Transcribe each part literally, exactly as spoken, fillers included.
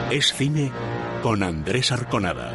Es cine con Andrés Arconada.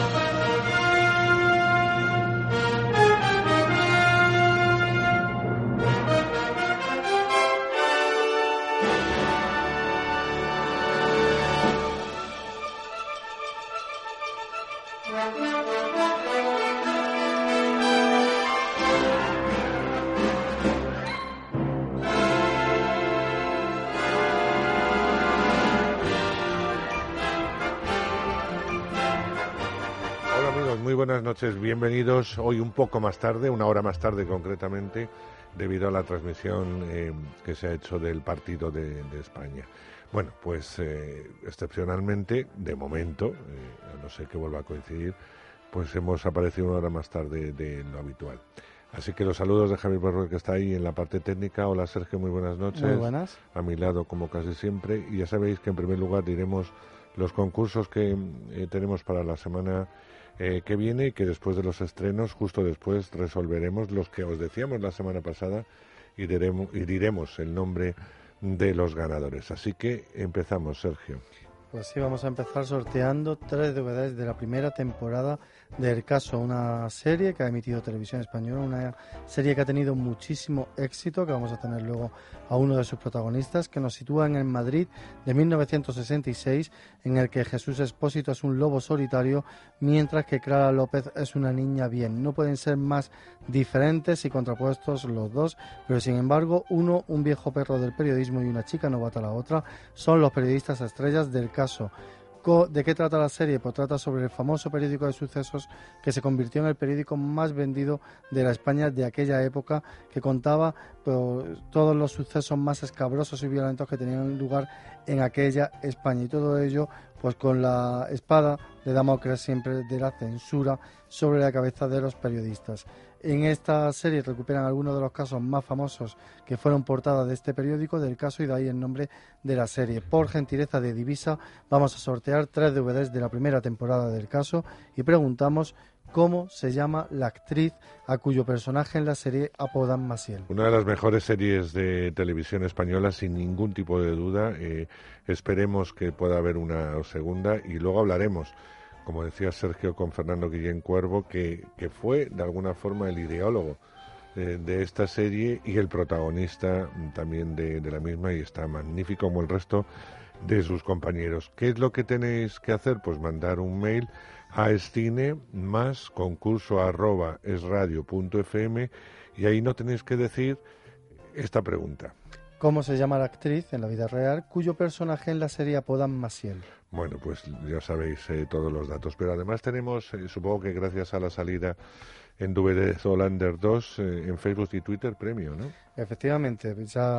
Buenas noches, bienvenidos. Hoy un poco más tarde, una hora más tarde concretamente, debido a la transmisión eh, que se ha hecho del partido de, de España. Bueno, pues eh, excepcionalmente, de momento, eh, a no ser que vuelva a coincidir, pues hemos aparecido una hora más tarde de lo habitual. Así que los saludos de Javier Barroer, que está ahí en la parte técnica. Hola Sergio, muy buenas noches. Muy buenas. A mi lado, como casi siempre. Y ya sabéis que en primer lugar diremos los concursos que eh, tenemos para la semana Eh, que viene y que después de los estrenos, justo después, resolveremos los que os decíamos la semana pasada y diremos, y diremos el nombre de los ganadores. Así que empezamos, Sergio. Pues sí, vamos a empezar sorteando tres D V Ds de la primera temporada de El Caso, una serie que ha emitido Televisión Española, una serie que ha tenido muchísimo éxito, que vamos a tener luego a uno de sus protagonistas, que nos sitúa en el Madrid de mil novecientos sesenta y seis, en el que Jesús Expósito es un lobo solitario, mientras que Clara López es una niña bien. No pueden ser más diferentes y contrapuestos los dos, pero sin embargo, uno, un viejo perro del periodismo, y una chica novata la otra, son los periodistas estrellas del Caso. ¿De qué trata la serie? Pues trata sobre el famoso periódico de sucesos que se convirtió en el periódico más vendido de la España de aquella época, que contaba pues, todos los sucesos más escabrosos y violentos que tenían lugar en aquella España, y todo ello pues con la espada de Damocles siempre de la censura sobre la cabeza de los periodistas. En esta serie recuperan algunos de los casos más famosos que fueron portada de este periódico, del Caso, y de ahí el nombre de la serie. Por gentileza de Divisa vamos a sortear tres D V Ds de la primera temporada del Caso y preguntamos cómo se llama la actriz a cuyo personaje en la serie apodan Maciel. Una de las mejores series de televisión española, sin ningún tipo de duda. Eh, esperemos que pueda haber una segunda y luego hablaremos, como decía Sergio, con Fernando Guillén Cuervo, que, que fue de alguna forma el ideólogo eh, de esta serie y el protagonista también de, de la misma, y está magnífico como el resto de sus compañeros. ¿Qué es lo que tenéis que hacer? Pues mandar un mail a escine más concurso arroba esradio punto fm, y ahí no tenéis que decir esta pregunta: ¿cómo se llama la actriz en la vida real cuyo personaje en la serie apodan Maciel? Bueno, pues ya sabéis eh, todos los datos, pero además tenemos, eh, supongo que gracias a la salida en D V D Zoolander dos, eh, en Facebook y Twitter, premio, ¿no? Efectivamente,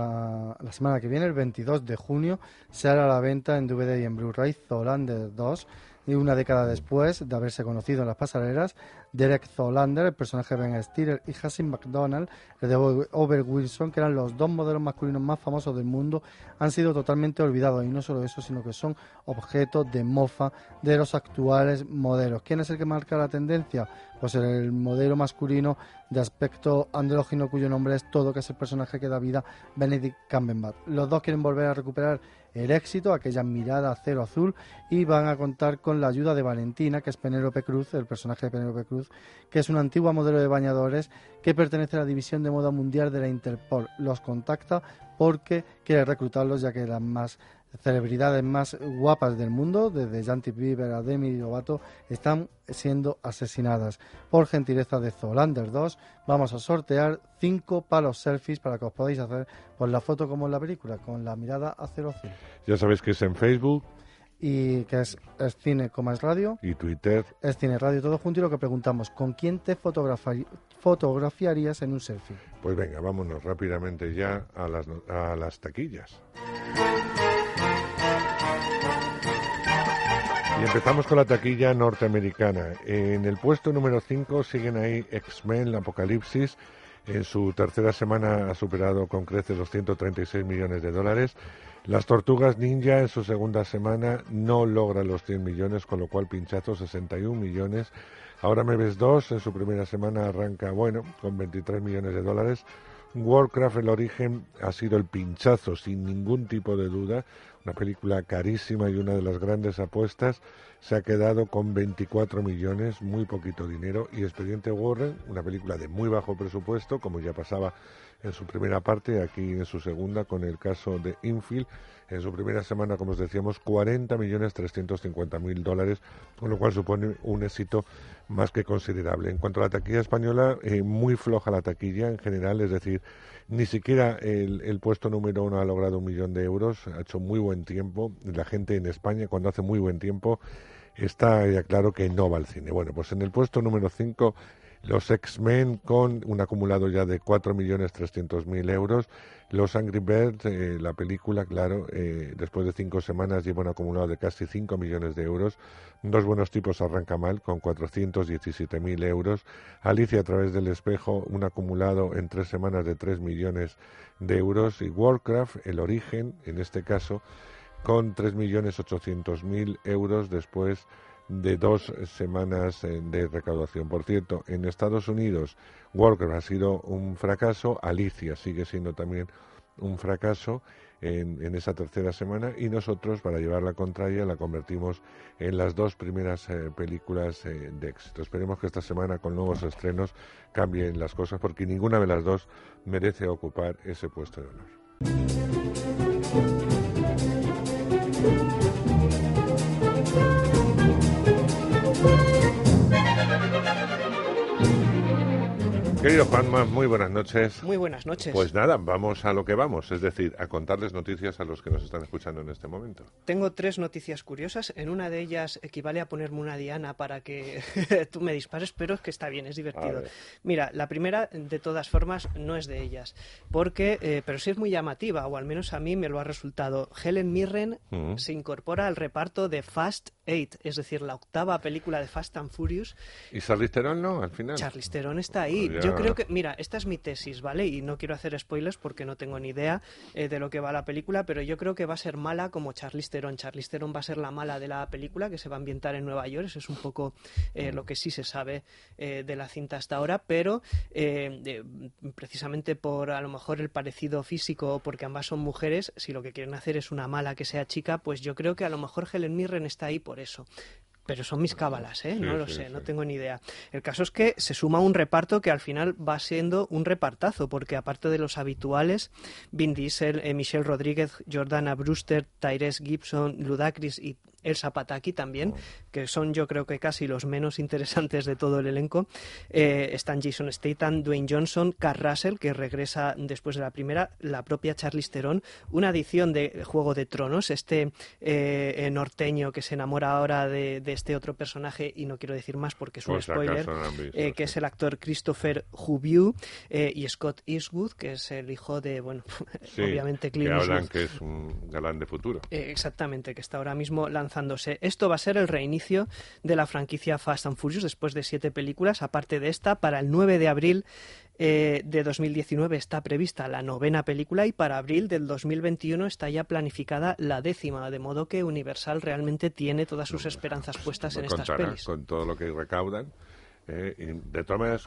ya la semana que viene, el veintidós de junio, se hará la venta en D V D y en Blu-ray Zoolander dos, y una década después de haberse conocido en las pasarelas, Derek Zoolander, el personaje de Ben Stiller, y Hasim McDonald, el de Owen Wilson, que eran los dos modelos masculinos más famosos del mundo, han sido totalmente olvidados. Y no solo eso, sino que son objeto de mofa de los actuales modelos. ¿Quién es el que marca la tendencia? Pues el modelo masculino de aspecto andrógino, cuyo nombre es Todo, que es el personaje que da vida Benedict Cumberbatch. Los dos quieren volver a recuperar el éxito, aquella mirada acero azul, y van a contar con la ayuda de Valentina, que es Penélope Cruz, el personaje de Penélope Cruz, que es una antigua modelo de bañadores que pertenece a la división de moda mundial de la Interpol. Los contacta porque quiere reclutarlos, ya que las más celebridades más guapas del mundo, desde Justin Bieber a Demi Lovato, están siendo asesinadas. Por gentileza de Zoolander dos, vamos a sortear cinco palos selfies para que os podáis hacer pues, la foto como en la película, con la mirada a cero azul. Ya sabéis que es en Facebook, y que es, es cine como es radio, y Twitter es cine radio, todo junto, y lo que preguntamos: ¿con quién te fotografi- fotografiarías en un selfie? Pues venga, vámonos rápidamente ya a las, a las taquillas. Y empezamos con la taquilla norteamericana. En el puesto número cinco siguen ahí X-Men, Apocalipsis. En su tercera semana ha superado con creces los ciento treinta y seis millones de dólares. Las Tortugas Ninja en su segunda semana no logra los cien millones, con lo cual pinchazo sesenta y un millones. Ahora me ves dos, en su primera semana arranca, bueno, con veintitrés millones de dólares. Warcraft, el origen, ha sido el pinchazo sin ningún tipo de duda, una película carísima y una de las grandes apuestas, se ha quedado con veinticuatro millones, muy poquito dinero, y Expediente Warren, una película de muy bajo presupuesto, como ya pasaba en su primera parte, aquí en su segunda, con el caso de Infield, en su primera semana, como os decíamos, cuarenta millones trescientos cincuenta mil dólares, con lo cual supone un éxito más que considerable. En cuanto a la taquilla española, eh, muy floja la taquilla en general, es decir, ni siquiera el, el puesto número uno ha logrado un millón de euros, ha hecho muy buen tiempo. La gente en España, cuando hace muy buen tiempo, está ya claro que no va al cine. Bueno, pues en el puesto número cinco, los X-Men, con un acumulado ya de cuatro millones trescientos mil euros. Los Angry Birds, eh, la película, claro, eh, después de cinco semanas lleva un acumulado de casi cinco millones de euros. Dos buenos tipos arranca mal, con cuatrocientos diecisiete mil euros. Alicia a través del espejo, un acumulado en tres semanas de tres millones de euros. Y Warcraft, el origen, en este caso, con tres millones ochocientos mil euros después de dos semanas de recaudación. Por cierto, en Estados Unidos, Warcraft ha sido un fracaso, Alicia sigue siendo también un fracaso en, en esa tercera semana, y nosotros, para llevar la contraria, la convertimos en las dos primeras eh, películas eh, de éxito. Esperemos que esta semana, con nuevos estrenos, cambien las cosas, porque ninguna de las dos merece ocupar ese puesto de honor. Querido Juanma, muy buenas noches. Muy buenas noches. Pues nada, vamos a lo que vamos, es decir, a contarles noticias a los que nos están escuchando en este momento. Tengo tres noticias curiosas. En una de ellas equivale a ponerme una diana para que tú me dispares, pero es que está bien, es divertido. Mira, la primera, de todas formas, no es de ellas, porque, eh, pero sí es muy llamativa, o al menos a mí me lo ha resultado. Helen Mirren uh-huh. se incorpora al reparto de Fast Eight, es decir, la octava película de Fast and Furious. ¿Y Charlize Theron no, al final? Charlize Theron está ahí. Pues Yo creo que, mira, esta es mi tesis, ¿vale? Y no quiero hacer spoilers porque no tengo ni idea eh, de lo que va la película, pero yo creo que va a ser mala como Charlize Theron. Charlize Theron va a ser la mala de la película, que se va a ambientar en Nueva York. Eso es un poco eh, lo que sí se sabe eh, de la cinta hasta ahora, pero eh, de, precisamente por a lo mejor el parecido físico o porque ambas son mujeres, si lo que quieren hacer es una mala que sea chica, pues yo creo que a lo mejor Helen Mirren está ahí por eso. Pero son mis cábalas, ¿eh? No sí, lo sí, sé, sí. no tengo ni idea. El caso es que se suma un reparto que al final va siendo un repartazo, porque aparte de los habituales, Vin Diesel, eh, Michelle Rodríguez, Jordana Brewster, Tyrese Gibson, Ludacris y Elsa Pataky también, que son yo creo que casi los menos interesantes de todo el elenco. Eh, están Jason Statham, Dwayne Johnson, Kurt Russell, que regresa después de la primera, la propia Charlize Theron, una edición de Juego de Tronos, este eh, norteño que se enamora ahora de, de este otro personaje, y no quiero decir más porque es un pues spoiler, no visto, eh, que sí. es el actor Christopher Houbiou, eh, y Scott Eastwood, que es el hijo de, bueno, sí, obviamente Clint Eastwood. Que hablan Eastwood. que es un galán de futuro. Eh, exactamente, que está ahora mismo lanzándose. Esto va a ser el reinicio de la franquicia Fast and Furious después de siete películas. Aparte de esta, para el nueve de abril eh, de dos mil diecinueve está prevista la novena película, y para abril del dos mil veintiuno está ya planificada la décima, de modo que Universal realmente tiene todas sus esperanzas puestas en estas pelis. Con todo lo que recaudan. Eh, y de todas maneras,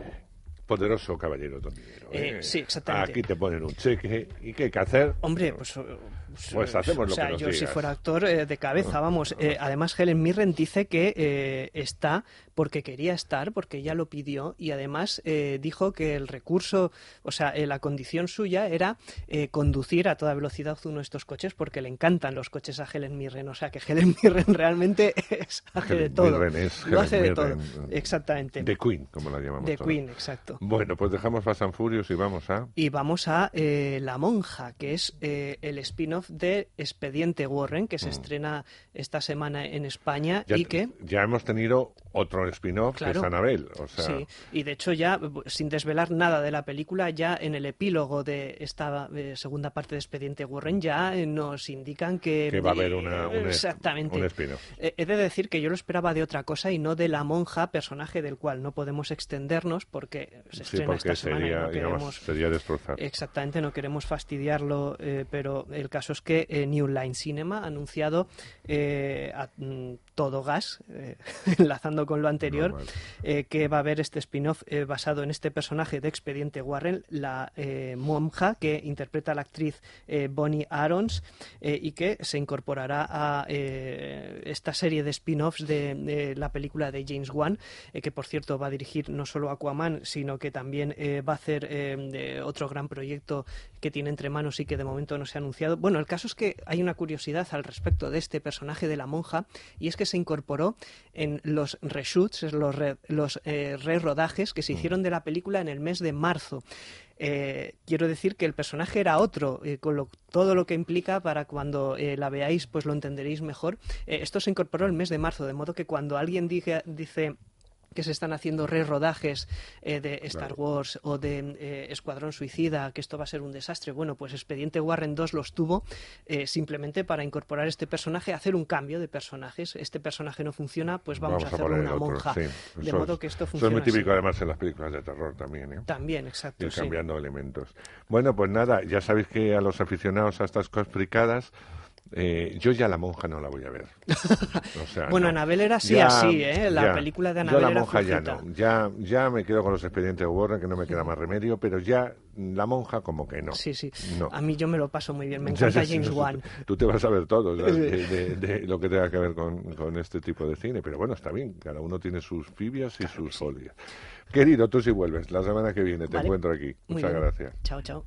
poderoso caballero don dinero. Eh, eh. Sí, exactamente. Aquí te ponen un cheque, ¿y qué hay que hacer? Hombre, pues... Pues hacemos lo o sea, que nos yo digas. Si fuera actor eh, de cabeza, vamos. Eh, además, Helen Mirren dice que eh, está porque quería estar, porque ella lo pidió, y además eh, dijo que el recurso, o sea, eh, la condición suya era eh, conducir a toda velocidad uno de estos coches, porque le encantan los coches a Helen Mirren. O sea, que Helen Mirren realmente es, hace Helen de todo. Mirren es lo hace Helen de Mirren. todo. Exactamente. The Queen, como la llamamos. The todos. Queen, exacto. Bueno, pues dejamos Fast and Furious y vamos a... Y vamos a eh, La Monja, que es eh, el spin-off de Expediente Warren, que se mm. estrena esta semana en España. Ya, y que ya hemos tenido otro spin-off, claro, que es Annabelle. O sea... Sí, y de hecho ya, sin desvelar nada de la película, ya en el epílogo de esta eh, segunda parte de Expediente Warren ya eh, nos indican que... Que va a haber una, un, exactamente. un spin-off. Eh, he de decir que yo lo esperaba de otra cosa y no de La Monja, personaje del cual no podemos extendernos porque se estrena sí, porque esta semana sería, y no digamos, queremos... sería destrozar. Exactamente, no queremos fastidiarlo, eh, pero el caso es que eh, New Line Cinema ha anunciado eh, a mm, todo gas, eh, enlazando con lo anterior, no, vale. eh, que va a haber este spin-off eh, basado en este personaje de Expediente Warren, la eh, monja que interpreta la actriz eh, Bonnie Arons, eh, y que se incorporará a eh, esta serie de spin-offs de, de la película de James Wan, eh, que por cierto va a dirigir no solo Aquaman, sino que también eh, va a hacer eh, otro gran proyecto que tiene entre manos y que de momento no se ha anunciado. Bueno, el caso es que hay una curiosidad al respecto de este personaje de la monja, y es que se incorporó en los reshoots, los, re, los eh, re-rodajes que se hicieron de la película en el mes de marzo. Eh, quiero decir que el personaje era otro, eh, con lo, todo lo que implica, para cuando eh, la veáis pues lo entenderéis mejor. Eh, esto se incorporó el mes de marzo, de modo que cuando alguien diga, dice que se están haciendo re-rodajes eh, de Star claro. Wars o de eh, Escuadrón Suicida, que esto va a ser un desastre, bueno, pues Expediente Warren dos los tuvo eh, simplemente para incorporar este personaje, hacer un cambio de personajes. Este personaje no funciona, pues vamos, vamos a hacerlo una monja. Sí, de modo es, que esto funciona. Eso es muy típico así. Además en las películas de terror también, ¿eh? También, exacto. Ir cambiando sí. elementos. Bueno, pues nada, ya sabéis que a los aficionados a estas cosas fricadas, Eh, yo ya la monja no la voy a ver. O sea, bueno, no. Anabel era así, ya, así, ¿eh? La ya. película de Anabel yo la era monja flojita. ya no. Ya, ya me quedo con los Expedientes de Warren, que no me queda más remedio, pero ya la monja como que no. Sí, sí. No. A mí yo me lo paso muy bien. Me encanta ya, ya, James Wan. Tú te vas a ver todo, ¿sabes? de, de, de lo que tenga que ver con, con este tipo de cine. Pero bueno, está bien. Cada uno tiene sus fibias y claro, sus sí. folias. Querido, tú sí vuelves. La semana que viene te vale. encuentro aquí. Muy Muchas bien. gracias. Chao, chao.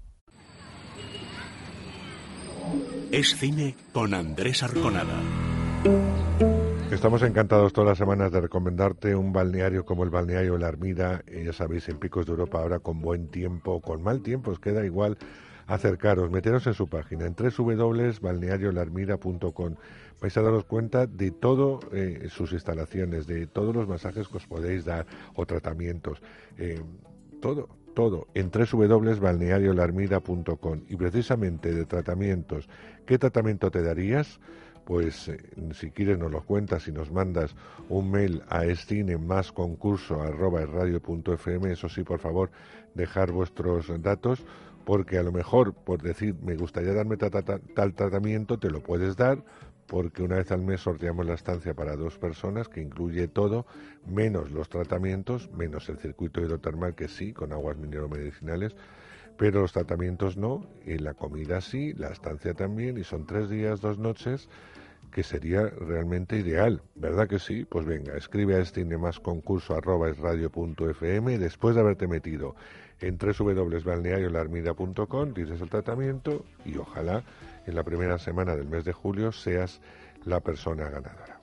Es cine con Andrés Arconada. Estamos encantados todas las semanas de recomendarte un balneario como el balneario La Armida, eh, ya sabéis, en Picos de Europa, ahora con buen tiempo, con mal tiempo, os queda igual acercaros, meteros en su página, en doble u doble u doble u punto balneario la armida punto com. Vais a daros cuenta de todo eh, sus instalaciones, de todos los masajes que os podéis dar o tratamientos, eh, todo. Todo en doble u doble u doble u punto balneario la armida punto com. Y precisamente de tratamientos, ¿qué tratamiento te darías? Pues eh, si quieres nos lo cuentas y nos mandas un mail a escine más concurso arroba radio punto f m. Eso sí, por favor, dejar vuestros datos, porque a lo mejor por decir me gustaría darme ta, ta, ta, tal tratamiento, te lo puedes dar, porque una vez al mes sorteamos la estancia para dos personas, que incluye todo, menos los tratamientos, menos el circuito hidrotermal, que sí, con aguas mineromedicinales, pero los tratamientos no, y la comida sí, la estancia también, y son tres días, dos noches, que sería realmente ideal, ¿verdad que sí? Pues venga, escribe a este más concurso arroba es radio punto f m, después de haberte metido en doble u doble u doble u punto balneario la armida punto com, dices el tratamiento y ojalá en la primera semana del mes de julio seas la persona ganadora.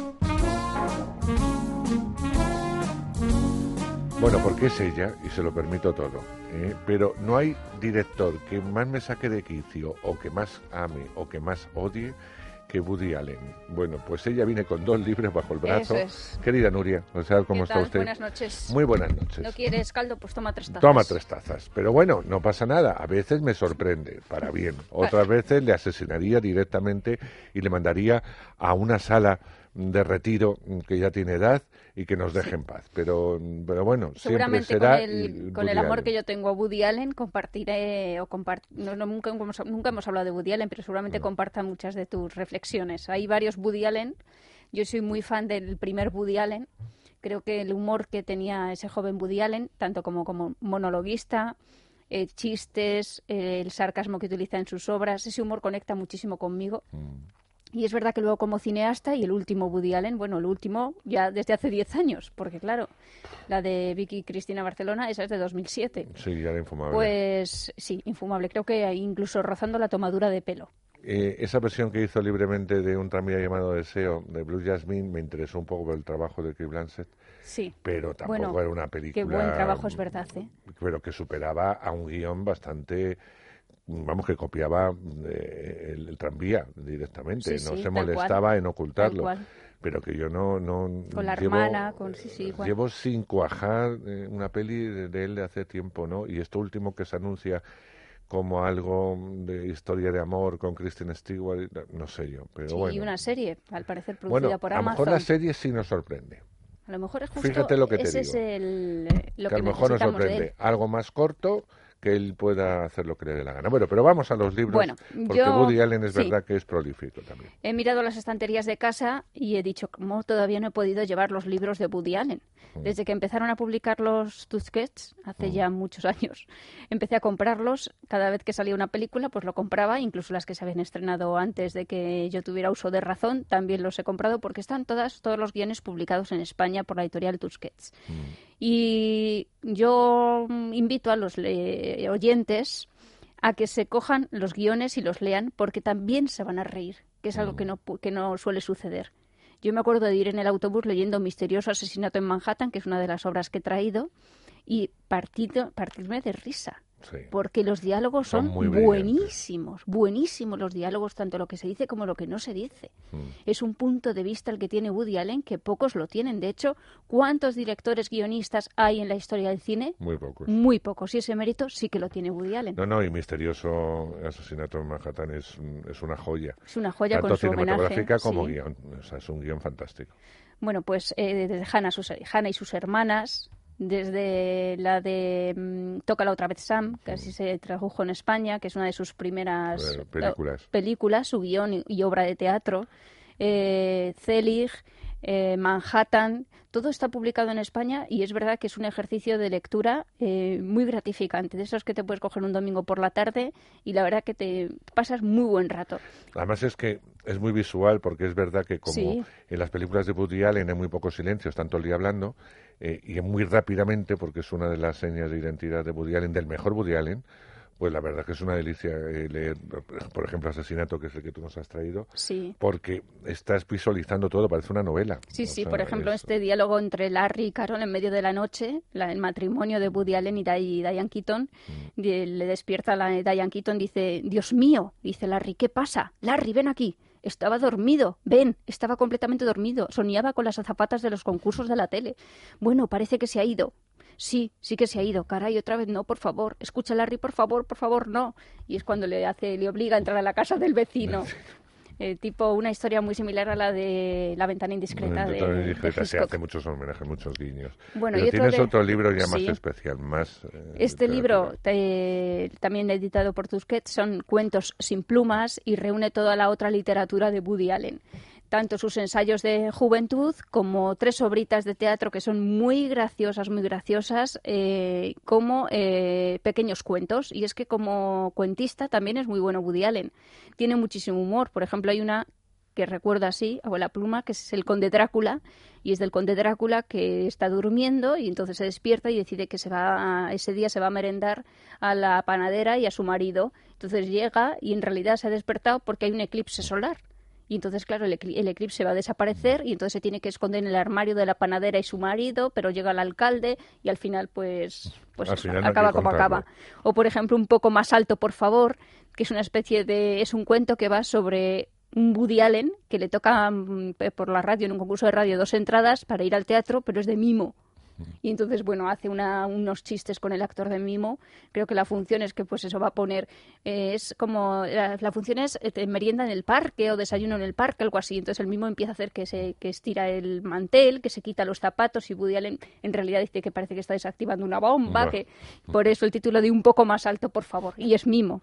Bueno, porque es ella y se lo permito todo, ¿eh? Pero no hay director que más me saque de quicio o que más ame o que más odie que Woody Allen. Bueno, pues ella viene con dos libros bajo el brazo. Eso es. Querida Nuria, o sea, ¿cómo está usted? Buenas noches. Muy buenas noches. ¿No quieres caldo? Pues toma tres tazas. Toma tres tazas. Pero bueno, no pasa nada. A veces me sorprende, para bien. Otras vale. veces le asesinaría directamente y le mandaría a una sala de retiro que ya tiene edad y que nos deje sí. en paz. Pero, pero bueno, siempre será... Con el, con el amor Allen. que yo tengo a Woody Allen, compartiré, o compart... no, no, nunca, hemos, nunca hemos hablado de Woody Allen, pero seguramente no. comparta muchas de tus reflexiones. Hay varios Woody Allen. Yo soy muy fan del primer Woody Allen. Creo que el humor que tenía ese joven Woody Allen, tanto como, como monologuista, eh, chistes, eh, el sarcasmo que utiliza en sus obras, ese humor conecta muchísimo conmigo. Mm. Y es verdad que luego como cineasta, y el último Woody Allen, bueno, el último ya desde hace diez años, porque claro, la de Vicky Cristina Barcelona, esa es de dos mil siete. Sí, ya era infumable. Pues sí, infumable. Creo que incluso rozando la tomadura de pelo. Eh, esa versión que hizo libremente de un tranvía llamado Deseo, de Blue Jasmine, me interesó un poco por el trabajo de Cate Blanchett. Sí. Pero tampoco bueno, era una película... Qué buen trabajo, es verdad, ¿eh? Pero que superaba a un guión bastante... Vamos, que copiaba eh, el, el tranvía directamente, sí, no sí, se molestaba cual. en ocultarlo, pero que yo no... no con la llevo, hermana, con sí, sí, igual. Llevo sin cuajar eh, una peli de, de él de hace tiempo, ¿no? Y esto último que se anuncia como algo de historia de amor con Kristen Stewart, no sé yo, pero sí, bueno. Y una serie, al parecer producida bueno, por Amazon. Amazon. A lo mejor la serie sí nos sorprende. A lo mejor es justo Fíjate lo que te ese digo. es el, lo que, que a lo mejor nos sorprende. De él. Algo más corto, que él pueda hacer lo que le dé la gana. Bueno, pero vamos a los libros, bueno, porque yo, Woody Allen es sí. verdad que es prolífico también. He mirado las estanterías de casa y he dicho, ¿cómo todavía no he podido llevar los libros de Woody Allen? Mm. Desde que empezaron a publicar los Tusquets, hace mm. ya muchos años, empecé a comprarlos. Cada vez que salía una película, pues lo compraba, incluso las que se habían estrenado antes de que yo tuviera uso de razón, también los he comprado porque están todas, todos los guiones publicados en España por la editorial Tusquets. Mm. Y yo invito a los le- oyentes a que se cojan los guiones y los lean, porque también se van a reír, que es algo que no, que no suele suceder. Yo me acuerdo de ir en el autobús leyendo Misterioso asesinato en Manhattan, que es una de las obras que he traído, y partido, partirme de risa. Sí. Porque los diálogos son, son buenísimos, buenísimos los diálogos, tanto lo que se dice como lo que no se dice. Mm. Es un punto de vista el que tiene Woody Allen que pocos lo tienen. De hecho, ¿cuántos directores guionistas hay en la historia del cine? Muy pocos. Muy pocos. Y ese mérito sí que lo tiene Woody Allen. No, no, y Misterioso asesinato en Manhattan es, es una joya. Es una joya tanto con su cinematográfica homenaje, como sí. guión. O sea, es un guión fantástico. Bueno, pues eh, desde Hannah, sus, Hannah y sus hermanas, desde la de um, Tócala otra vez Sam, que así se tradujo en España, que es una de sus primeras bueno, películas. películas, su guión y, y obra de teatro, eh, Zelig, eh, Manhattan, todo está publicado en España y es verdad que es un ejercicio de lectura eh, muy gratificante, de esos que te puedes coger un domingo por la tarde y la verdad que te pasas muy buen rato. Además es que es muy visual, porque es verdad que como sí. en las películas de Woody Allen hay muy pocos silencios, tanto el día hablando, eh, y muy rápidamente, porque es una de las señas de identidad de Woody Allen, del mejor Woody Allen, pues la verdad que es una delicia eh, leer, por ejemplo, Asesinato, que es el que tú nos has traído, sí. porque estás visualizando todo, parece una novela. Sí, o sí, sea, por ejemplo, es... este diálogo entre Larry y Carol en medio de la noche, la, el matrimonio de Woody Allen y Diane Keaton, mm. de, le despierta la Diane Keaton, dice, Dios mío, dice Larry, ¿qué pasa? Larry, ven aquí. Estaba dormido, ven, estaba completamente dormido, soñaba con las azafatas de los concursos de la tele. Bueno, parece que se ha ido. Sí, sí que se ha ido. Caray, otra vez no, por favor. Escucha, Larry, por favor, por favor, no. Y es cuando le hace, le obliga a entrar a la casa del vecino. Eh, tipo una historia muy similar a la de La ventana indiscreta. La ventana de, indiscreta de se hace muchos homenajes, muchos guiños. Bueno, pero y tienes otro, de... otro libro ya más sí. especial, más... Eh, este libro, te, también editado por Tusquets, son cuentos sin plumas y reúne toda la otra literatura de Woody Allen. Tanto sus ensayos de juventud como tres obritas de teatro que son muy graciosas, muy graciosas, eh, como eh, pequeños cuentos. Y es que como cuentista también es muy bueno Woody Allen. Tiene muchísimo humor. Por ejemplo, hay una que recuerda así, Abuela Pluma, que es el Conde Drácula, y es del Conde Drácula que está durmiendo y entonces se despierta y decide que se va a, ese día se va a merendar a la panadera y a su marido. Entonces llega y en realidad se ha despertado porque hay un eclipse solar. Y entonces, claro, el, el eclipse va a desaparecer y entonces se tiene que esconder en el armario de la panadera y su marido, pero llega el alcalde y al final, pues, pues al final acaba no como contarlo. acaba. O, por ejemplo, Un poco más alto, por favor, que es una especie de... es un cuento que va sobre un Woody Allen que le toca por la radio, en un concurso de radio, dos entradas para ir al teatro, pero es de mimo. Y entonces, bueno, hace una, unos chistes con el actor de mimo. Creo que la función es que, pues eso va a poner, eh, es como, la, la función es eh, merienda en el parque o desayuno en el parque, algo así. Entonces el mimo empieza a hacer que se que estira el mantel, que se quita los zapatos y Woody Allen en realidad dice que parece que está desactivando una bomba, bueno. que por eso el título de Un poco más alto, por favor, y es mimo.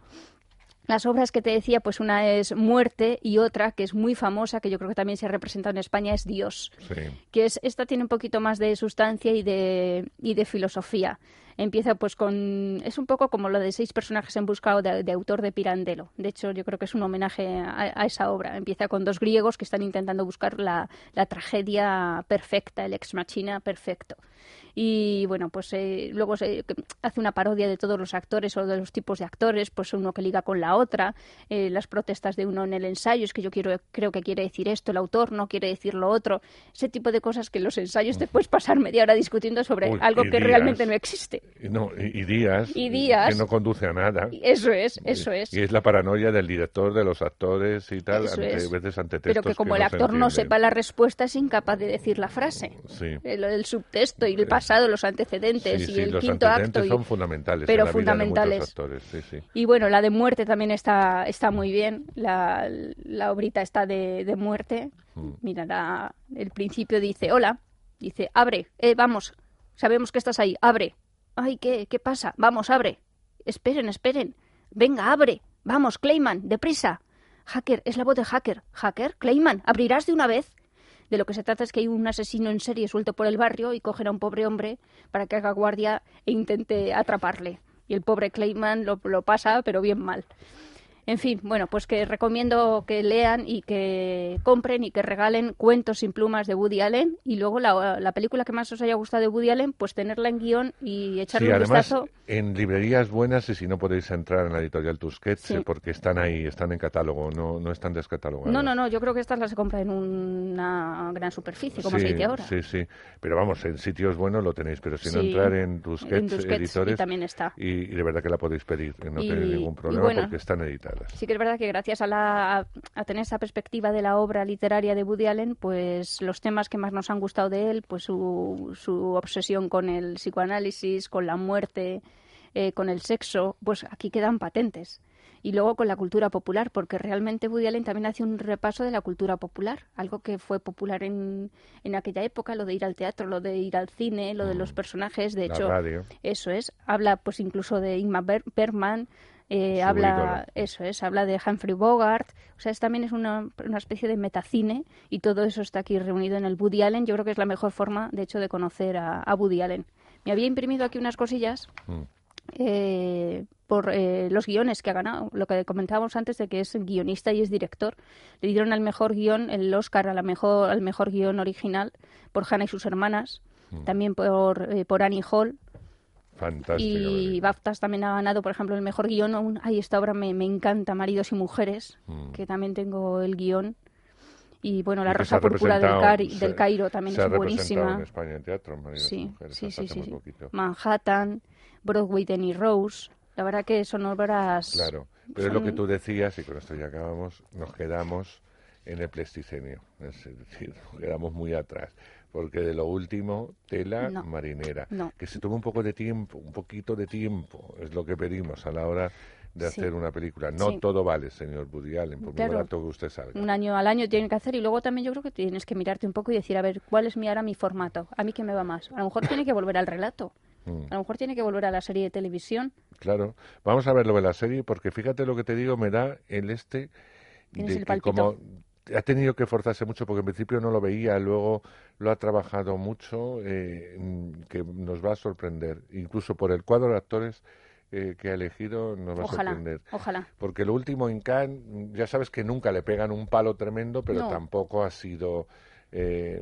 Las obras que te decía, pues una es Muerte y otra que es muy famosa, que yo creo que también se ha representado en España, es Dios. Sí. Que es, esta tiene un poquito más de sustancia y de, y de filosofía. Empieza pues con... es un poco como lo de Seis personajes en busca de, de autor de Pirandello. De hecho, yo creo que es un homenaje a, a esa obra. Empieza con dos griegos que están intentando buscar la, la tragedia perfecta, el ex machina perfecto. Y bueno, pues eh, luego se hace una parodia de todos los actores o de los tipos de actores, pues uno que liga con la otra, eh, las protestas de uno en el ensayo, es que yo quiero creo que quiere decir esto, el autor no quiere decir lo otro, ese tipo de cosas que en los ensayos te puedes pasar media hora discutiendo sobre Uy, algo que días, realmente no existe. Y, no, y, y días, y días que no conduce a nada. Eso es, eso es. Y es la paranoia del director, de los actores y tal, Eso ante, es. veces ante textos Pero que como que el no actor se no entienden. sepa la respuesta es incapaz de decir la frase. Sí. El, el subtexto y el pasado, los antecedentes Sí, y sí, el los quinto antecedentes acto. Y, son fundamentales pero en la fundamentales. vida de muchos actores. Sí, sí. Y bueno, la de Muerte también está, está muy bien. La, la obrita está de, de Muerte. Mm. Mira, la, el principio dice, hola, dice, abre, eh, vamos, sabemos que estás ahí, abre. Ay, ¿qué, qué pasa? Vamos, abre. esperen, esperen. Venga, abre. Vamos, Clayman, deprisa. Hacker, es la voz de Hacker. Hacker, Clayman, ¿abrirás de una vez? De lo que se trata es que hay un asesino en serie suelto por el barrio y cogen a un pobre hombre para que haga guardia e intente atraparle. Y el pobre Clayman lo, lo pasa, pero bien mal. En fin, bueno, pues que recomiendo que lean y que compren y que regalen Cuentos sin plumas de Woody Allen, y luego la, la película que más os haya gustado de Woody Allen, pues tenerla en guión y echarle sí, un además, vistazo. En librerías buenas, y si no podéis entrar en la editorial Tusquets, sí. porque están ahí, están en catálogo, no, no están descatalogadas. No, no, no, yo creo que estas las se compra en una gran superficie, como sí, se dice ahora. Sí, sí, pero vamos, en sitios buenos lo tenéis, pero si no sí, entrar en Tusquets, en Tusquets editores, y también está. Y, y de verdad que la podéis pedir, no y, tenéis ningún problema bueno, porque están editadas. Sí que es verdad que gracias a, la, a, a tener esa perspectiva de la obra literaria de Woody Allen, pues los temas que más nos han gustado de él, pues su, su obsesión con el psicoanálisis, con la muerte, eh, con el sexo, pues aquí quedan patentes. Y luego con la cultura popular, porque realmente Woody Allen también hace un repaso de la cultura popular, algo que fue popular en, en aquella época, lo de ir al teatro, lo de ir al cine, lo de los personajes, de la hecho, radio. Eso es, habla pues incluso de Ingmar Ber- Bergman, Eh, habla, eso es, habla de Humphrey Bogart, o sea, es, también es una, una especie de metacine, y todo eso está aquí reunido en el Woody Allen. Yo creo que es la mejor forma, de hecho, de conocer a, a Woody Allen. Me había imprimido aquí unas cosillas mm. eh, por eh, los guiones que ha ganado, lo que comentábamos antes de que es guionista y es director. Le dieron al mejor guión el Oscar a la mejor, al mejor guión original por Hannah y sus hermanas, mm. también por, eh, por Annie Hall. Fantástico. Y BAFTAs también ha ganado, por ejemplo, el mejor guión. Un, ay, esta obra me, me encanta, Maridos y Mujeres, mm. que también tengo el guión. Y bueno, La y Rosa Púrpura del, Cari, se, del Cairo también es buenísima. En España en teatro, Maridos sí, y Mujeres, sí, sí, sí, sí. Poquito. Manhattan, Broadway, Denny Rose. La verdad que son obras... Claro, pero son... es lo que tú decías, y con esto ya acabamos, nos quedamos en el Pleistoceno. Es decir, nos quedamos muy atrás. Porque de lo último, tela no, marinera. No. Que se tome un poco de tiempo, un poquito de tiempo, es lo que pedimos a la hora de hacer sí. una película. No sí. todo vale, señor Woody Allen, por claro. muy barato que usted salga. Un año al año tienen que hacer, y luego también yo creo que tienes que mirarte un poco y decir, a ver, ¿cuál es mi ahora mi formato? ¿A mí qué me va más? A lo mejor tiene que volver al relato. Mm. A lo mejor tiene que volver a la serie de televisión. Claro. Vamos a ver lo de la serie, porque fíjate lo que te digo, me da el este... ¿Tienes de el que como ha tenido que forzarse mucho, porque en principio no lo veía, luego lo ha trabajado mucho, eh, que nos va a sorprender. Incluso por el cuadro de actores eh, que ha elegido nos va ojalá, a sorprender. Ojalá. Porque lo último en Cannes, ya sabes que nunca le pegan un palo tremendo, pero no. tampoco ha sido eh,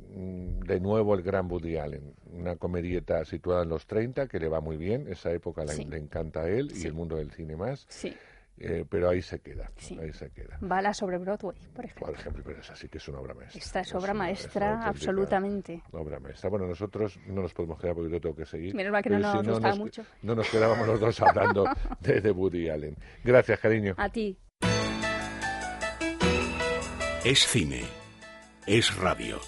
de nuevo el gran Woody Allen. Una comedieta situada en los treinta, que le va muy bien, esa época la, sí. le encanta a él sí. y el mundo del cine más. Sí. Eh, pero ahí se queda, sí. ahí se queda. Bala sobre Broadway, por ejemplo. Por ejemplo, pero esa sí que es una obra maestra. Esta es obra es maestra, una, es absolutamente. Obra maestra. Bueno, nosotros no nos podemos quedar porque yo tengo que seguir. Menos mal que no nos si no gustaba nos, mucho. No nos quedábamos los dos hablando de, de Woody Allen. Gracias, cariño. A ti. Es cine. Es radio.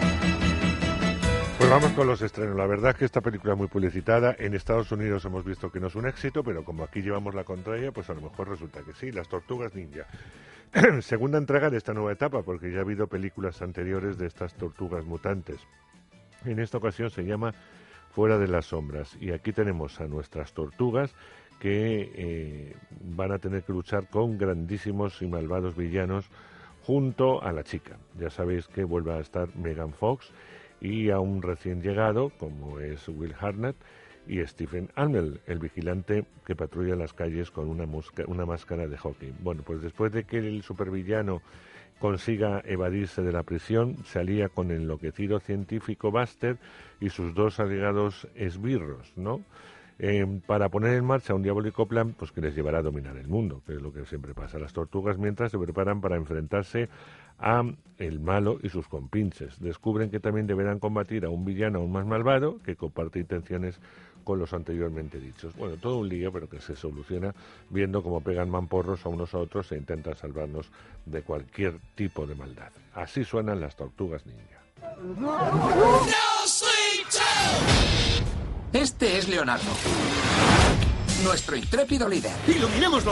Pues vamos con los estrenos. La verdad es que esta película es muy publicitada. En Estados Unidos hemos visto que no es un éxito, pero como aquí llevamos la contraria, pues a lo mejor resulta que sí. Las Tortugas Ninja. Segunda entrega de esta nueva etapa, porque ya ha habido películas anteriores de estas tortugas mutantes. En esta ocasión se llama Fuera de las Sombras. Y aquí tenemos a nuestras tortugas que eh, van a tener que luchar con grandísimos y malvados villanos junto a la chica. Ya sabéis que vuelve a estar Megan Fox y a un recién llegado, como es Will Hartnett, y Stephen Amell, el vigilante que patrulla las calles con una, mosca, una máscara de hockey. Bueno, pues después de que el supervillano consiga evadirse de la prisión, se alía con el enloquecido científico Buster y sus dos allegados esbirros, ¿no? Eh, para poner en marcha un diabólico plan pues que les llevará a dominar el mundo, que es lo que siempre pasa. Las tortugas mientras se preparan para enfrentarse a el malo y sus compinches. Descubren que también deberán combatir a un villano aún más malvado que comparte intenciones con los anteriormente dichos. Bueno, todo un lío, pero que se soluciona viendo cómo pegan mamporros a unos a otros e intentan salvarnos de cualquier tipo de maldad. Así suenan las Tortugas Ninja. No, este es Leonardo, nuestro intrépido líder. ¡Iluminémoslo!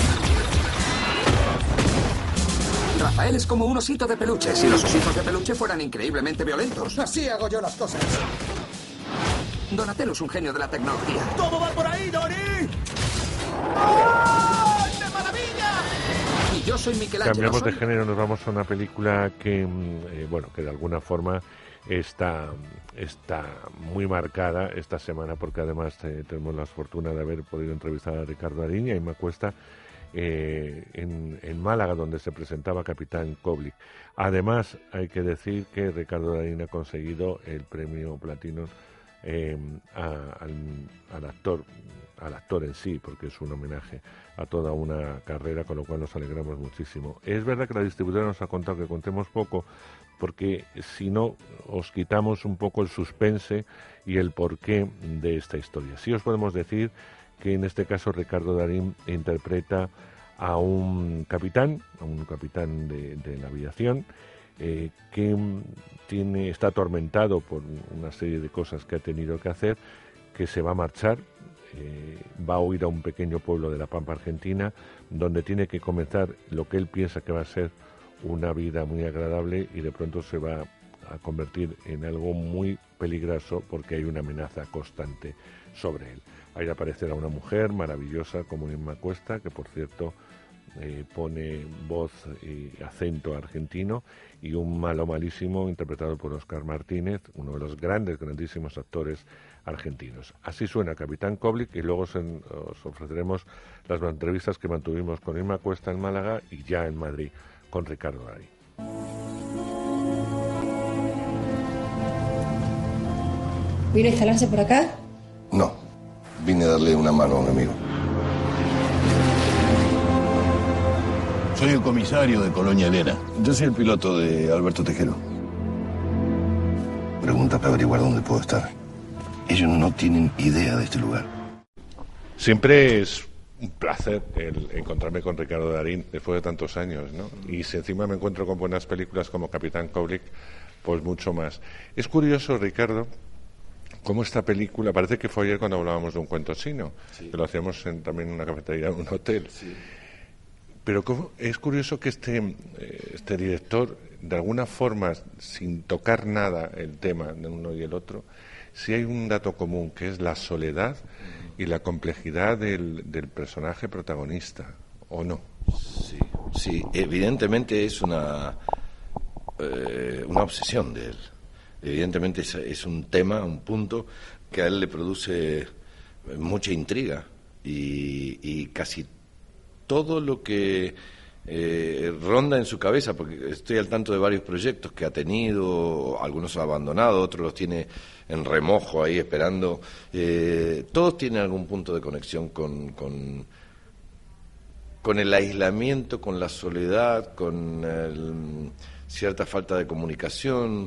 Rafael es como un osito de peluche. Si los ositos de peluche fueran increíblemente violentos. Así hago yo las cosas. Donatello es un genio de la tecnología. ¡Todo va por ahí, Dori! ¡De maravilla! Y yo soy Michelangelo. Cambiamos soy... de género, nos vamos a una película que, eh, bueno, que de alguna forma está, está muy marcada esta semana, porque además eh, tenemos la fortuna de haber podido entrevistar a Ricardo Darín y a Inma Cuesta eh, en, en Málaga, donde se presentaba Capitán Koblik. Además, hay que decir que Ricardo Darín ha conseguido el premio Platino eh, a, al, al actor, al actor en sí, porque es un homenaje a toda una carrera, con lo cual nos alegramos muchísimo. Es verdad que la distribuidora nos ha contado que contemos poco, porque si no os quitamos un poco el suspense y el porqué de esta historia. Sí os podemos decir que en este caso Ricardo Darín interpreta a un capitán, a un capitán de, de la aviación, eh, que tiene, está atormentado por una serie de cosas que ha tenido que hacer, que se va a marchar, eh, va a huir a un pequeño pueblo de la Pampa Argentina, donde tiene que comenzar lo que él piensa que va a ser una vida muy agradable, y de pronto se va a convertir en algo muy peligroso porque hay una amenaza constante sobre él. Ahí aparecerá una mujer maravillosa como Inma Cuesta, que por cierto eh, pone voz y acento argentino, y un malo malísimo interpretado por Óscar Martínez, uno de los grandes, grandísimos actores argentinos. Así suena Capitán Koblik, y luego se, os ofreceremos las entrevistas que mantuvimos con Inma Cuesta en Málaga y ya en Madrid con Ricardo Darín. ¿Vino a instalarse por acá? No, vine a darle una mano a un amigo. Soy el comisario de Colonia Elena. Yo soy el piloto de Alberto Tejero. Pregunta para averiguar dónde puedo estar. Ellos no tienen idea de este lugar. Siempre es un placer el encontrarme con Ricardo Darín después de tantos años, ¿no? Y si encima me encuentro con buenas películas como Capitán Koblik, pues mucho más. Es curioso, Ricardo, cómo esta película, parece que fue ayer cuando hablábamos de un cuento chino, sí, que lo hacíamos en, también en una cafetería, en un hotel. Sí. Pero cómo, es curioso que este, este director, de alguna forma, sin tocar nada el tema de uno y el otro, sí hay un dato común, que es la soledad y la complejidad del, del personaje protagonista, ¿o no? Sí, sí, evidentemente es una, eh, una obsesión de él. Evidentemente es, es un tema, un punto que a él le produce mucha intriga, y, y casi todo lo que eh, ronda en su cabeza, porque estoy al tanto de varios proyectos que ha tenido, algunos ha abandonado, otros los tiene en remojo ahí esperando, eh, todos tienen algún punto de conexión con, con, con el aislamiento, con la soledad, con el, cierta falta de comunicación,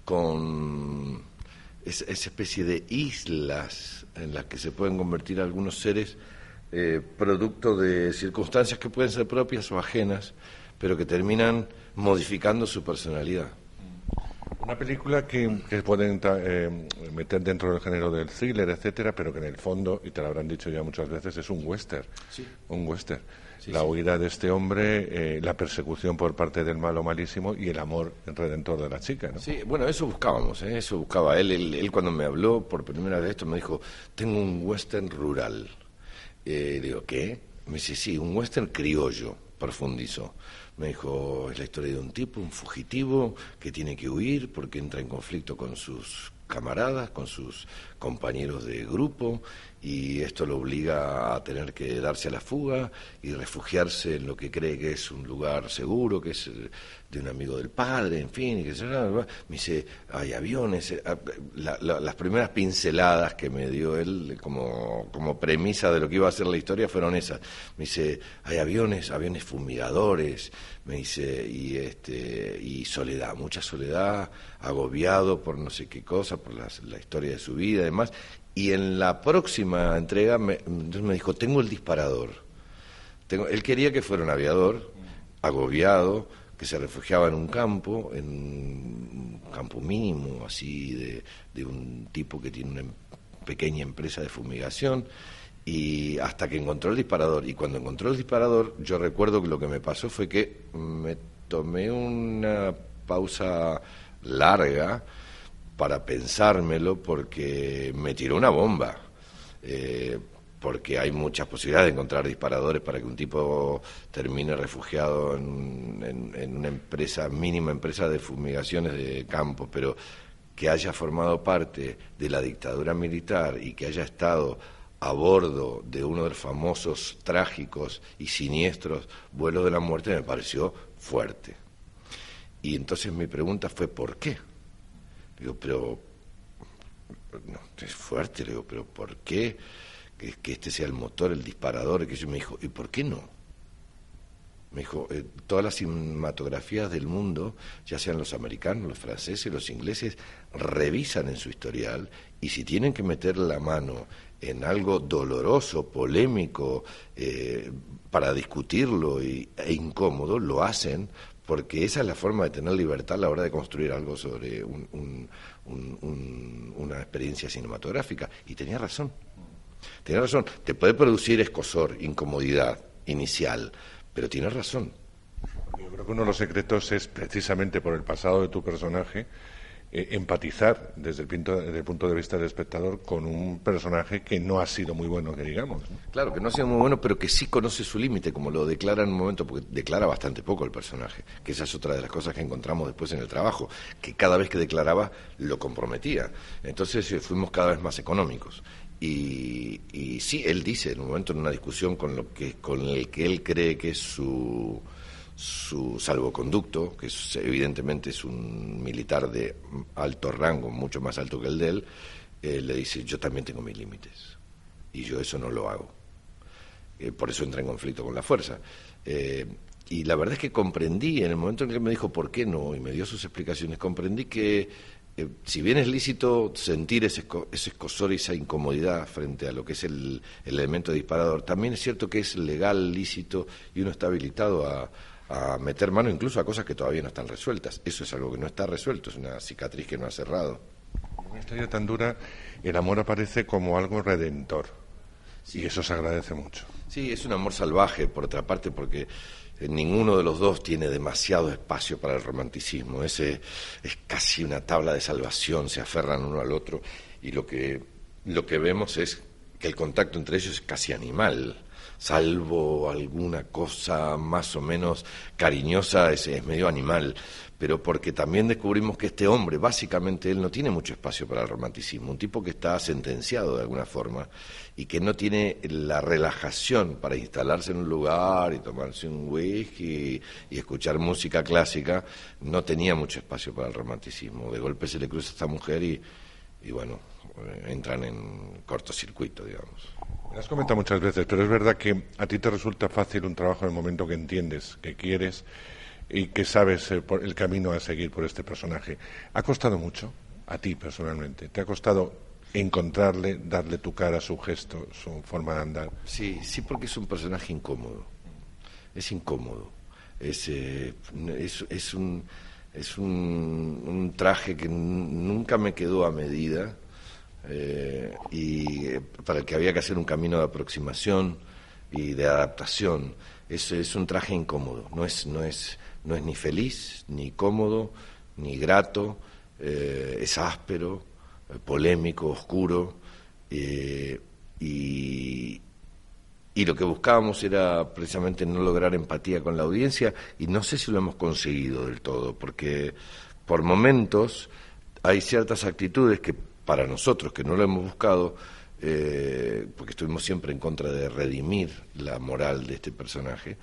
con esa, esa especie de islas en las que se pueden convertir algunos seres eh, producto de circunstancias que pueden ser propias o ajenas, pero que terminan modificando su personalidad. Una película que, que pueden eh, meter dentro del género del thriller, etcétera, pero que en el fondo, y te lo habrán dicho ya muchas veces, es un western. Sí. Un western. Sí, la sí. huida de este hombre, eh, la persecución por parte del malo malísimo y el amor redentor de la chica, ¿no? Sí, bueno, eso buscábamos, ¿eh? Eso buscaba él, él. Él cuando me habló por primera vez de esto me dijo, tengo un western rural. Eh, digo, ¿qué? Me dice, sí, un western criollo, profundizó. Me dijo, es la historia de un tipo, un fugitivo, que tiene que huir porque entra en conflicto con sus camaradas, con sus compañeros de grupo, y esto lo obliga a tener que darse a la fuga y refugiarse en lo que cree que es un lugar seguro, que es de un amigo del padre, en fin, y que se... Me dice, hay aviones, la, la, las primeras pinceladas que me dio él como, como premisa de lo que iba a ser la historia fueron esas. Me dice, hay aviones, aviones fumigadores, me dice, y este y soledad, mucha soledad, agobiado por no sé qué cosa, por la, la historia de su vida y demás. Y en la próxima entrega me, entonces me dijo, tengo el disparador. Tengo, él quería que fuera un aviador, agobiado, que se refugiaba en un campo, en un campo mínimo, así, de, de un tipo que tiene una pequeña empresa de fumigación, y hasta que encontró el disparador. Y cuando encontró el disparador, yo recuerdo que lo que me pasó fue que me tomé una pausa larga para pensármelo, porque me tiró una bomba. Eh, porque hay muchas posibilidades de encontrar disparadores para que un tipo termine refugiado en, en, en una empresa, mínima empresa de fumigaciones de campo, pero que haya formado parte de la dictadura militar y que haya estado a bordo de uno de los famosos, trágicos y siniestros vuelos de la muerte, me pareció fuerte. Y entonces mi pregunta fue, ¿por qué? Digo, pero, no, es fuerte, digo, pero ¿por qué que, que este sea el motor, el disparador? Que yo me dijo, ¿y por qué no? Me dijo, eh, todas las cinematografías del mundo, ya sean los americanos, los franceses, los ingleses, revisan en su historial, y si tienen que meter la mano en algo doloroso, polémico, eh, para discutirlo y, e incómodo, lo hacen, porque esa es la forma de tener libertad a la hora de construir algo sobre un, un, un, un, una experiencia cinematográfica. Y tenía razón, tenía razón. Te puede producir escozor, incomodidad inicial, pero tienes razón. Yo creo que uno de los secretos es precisamente por el pasado de tu personaje, eh, empatizar desde el, punto, desde el punto de vista del espectador con un personaje que no ha sido muy bueno, que digamos, ¿no? Claro, que no ha sido muy bueno, pero que sí conoce su límite, como lo declara en un momento, porque declara bastante poco el personaje, que esa es otra de las cosas que encontramos después en el trabajo, que cada vez que declaraba lo comprometía. Entonces eh, fuimos cada vez más económicos. Y, y sí, él dice en un momento en una discusión con lo que con el que él cree que es su su salvoconducto, que es, evidentemente es un militar de alto rango, mucho más alto que el de él, eh, le dice, yo también tengo mis límites y yo eso no lo hago. Eh, por eso entra en conflicto con la fuerza. Eh, y la verdad es que comprendí, en el momento en que me dijo por qué no y me dio sus explicaciones, comprendí que Eh, si bien es lícito sentir ese, ese escozor y esa incomodidad frente a lo que es el, el elemento disparador, también es cierto que es legal, lícito, y uno está habilitado a, a meter mano incluso a cosas que todavía no están resueltas. Eso es algo que no está resuelto, es una cicatriz que no ha cerrado. En una historia tan dura, el amor aparece como algo redentor, sí. Y eso se agradece mucho. Sí, es un amor salvaje, por otra parte, porque ninguno de los dos tiene demasiado espacio para el romanticismo. Ese es casi una tabla de salvación, se aferran uno al otro, y lo que, lo que vemos es que el contacto entre ellos es casi animal, salvo alguna cosa más o menos cariñosa, es, es medio animal, pero porque también descubrimos que este hombre, básicamente él no tiene mucho espacio para el romanticismo, un tipo que está sentenciado de alguna forma y que no tiene la relajación para instalarse en un lugar y tomarse un whisky y, y escuchar música clásica, no tenía mucho espacio para el romanticismo. De golpe se le cruza a esta mujer y, y bueno, entran en cortocircuito, digamos. Me has comentado muchas veces, pero es verdad que a ti te resulta fácil un trabajo en el momento que entiendes, que quieres y que sabes el, el camino a seguir por este personaje. ¿Ha costado mucho a ti personalmente? ¿Te ha costado encontrarle, darle tu cara, su gesto, su forma de andar? Sí, sí, porque es un personaje incómodo. Es incómodo. Es, eh, es, es, un, es un, un traje que nunca me quedó a medida. Eh, y para el que había que hacer un camino de aproximación y de adaptación. Es, es un traje incómodo, no es, no es, no es ni feliz, ni cómodo, ni grato, eh, es áspero, eh, polémico, oscuro, eh, y, y lo que buscábamos era precisamente no lograr empatía con la audiencia, y no sé si lo hemos conseguido del todo, porque por momentos hay ciertas actitudes que para nosotros, que no lo hemos buscado, eh, porque estuvimos siempre en contra de redimir la moral de este personaje,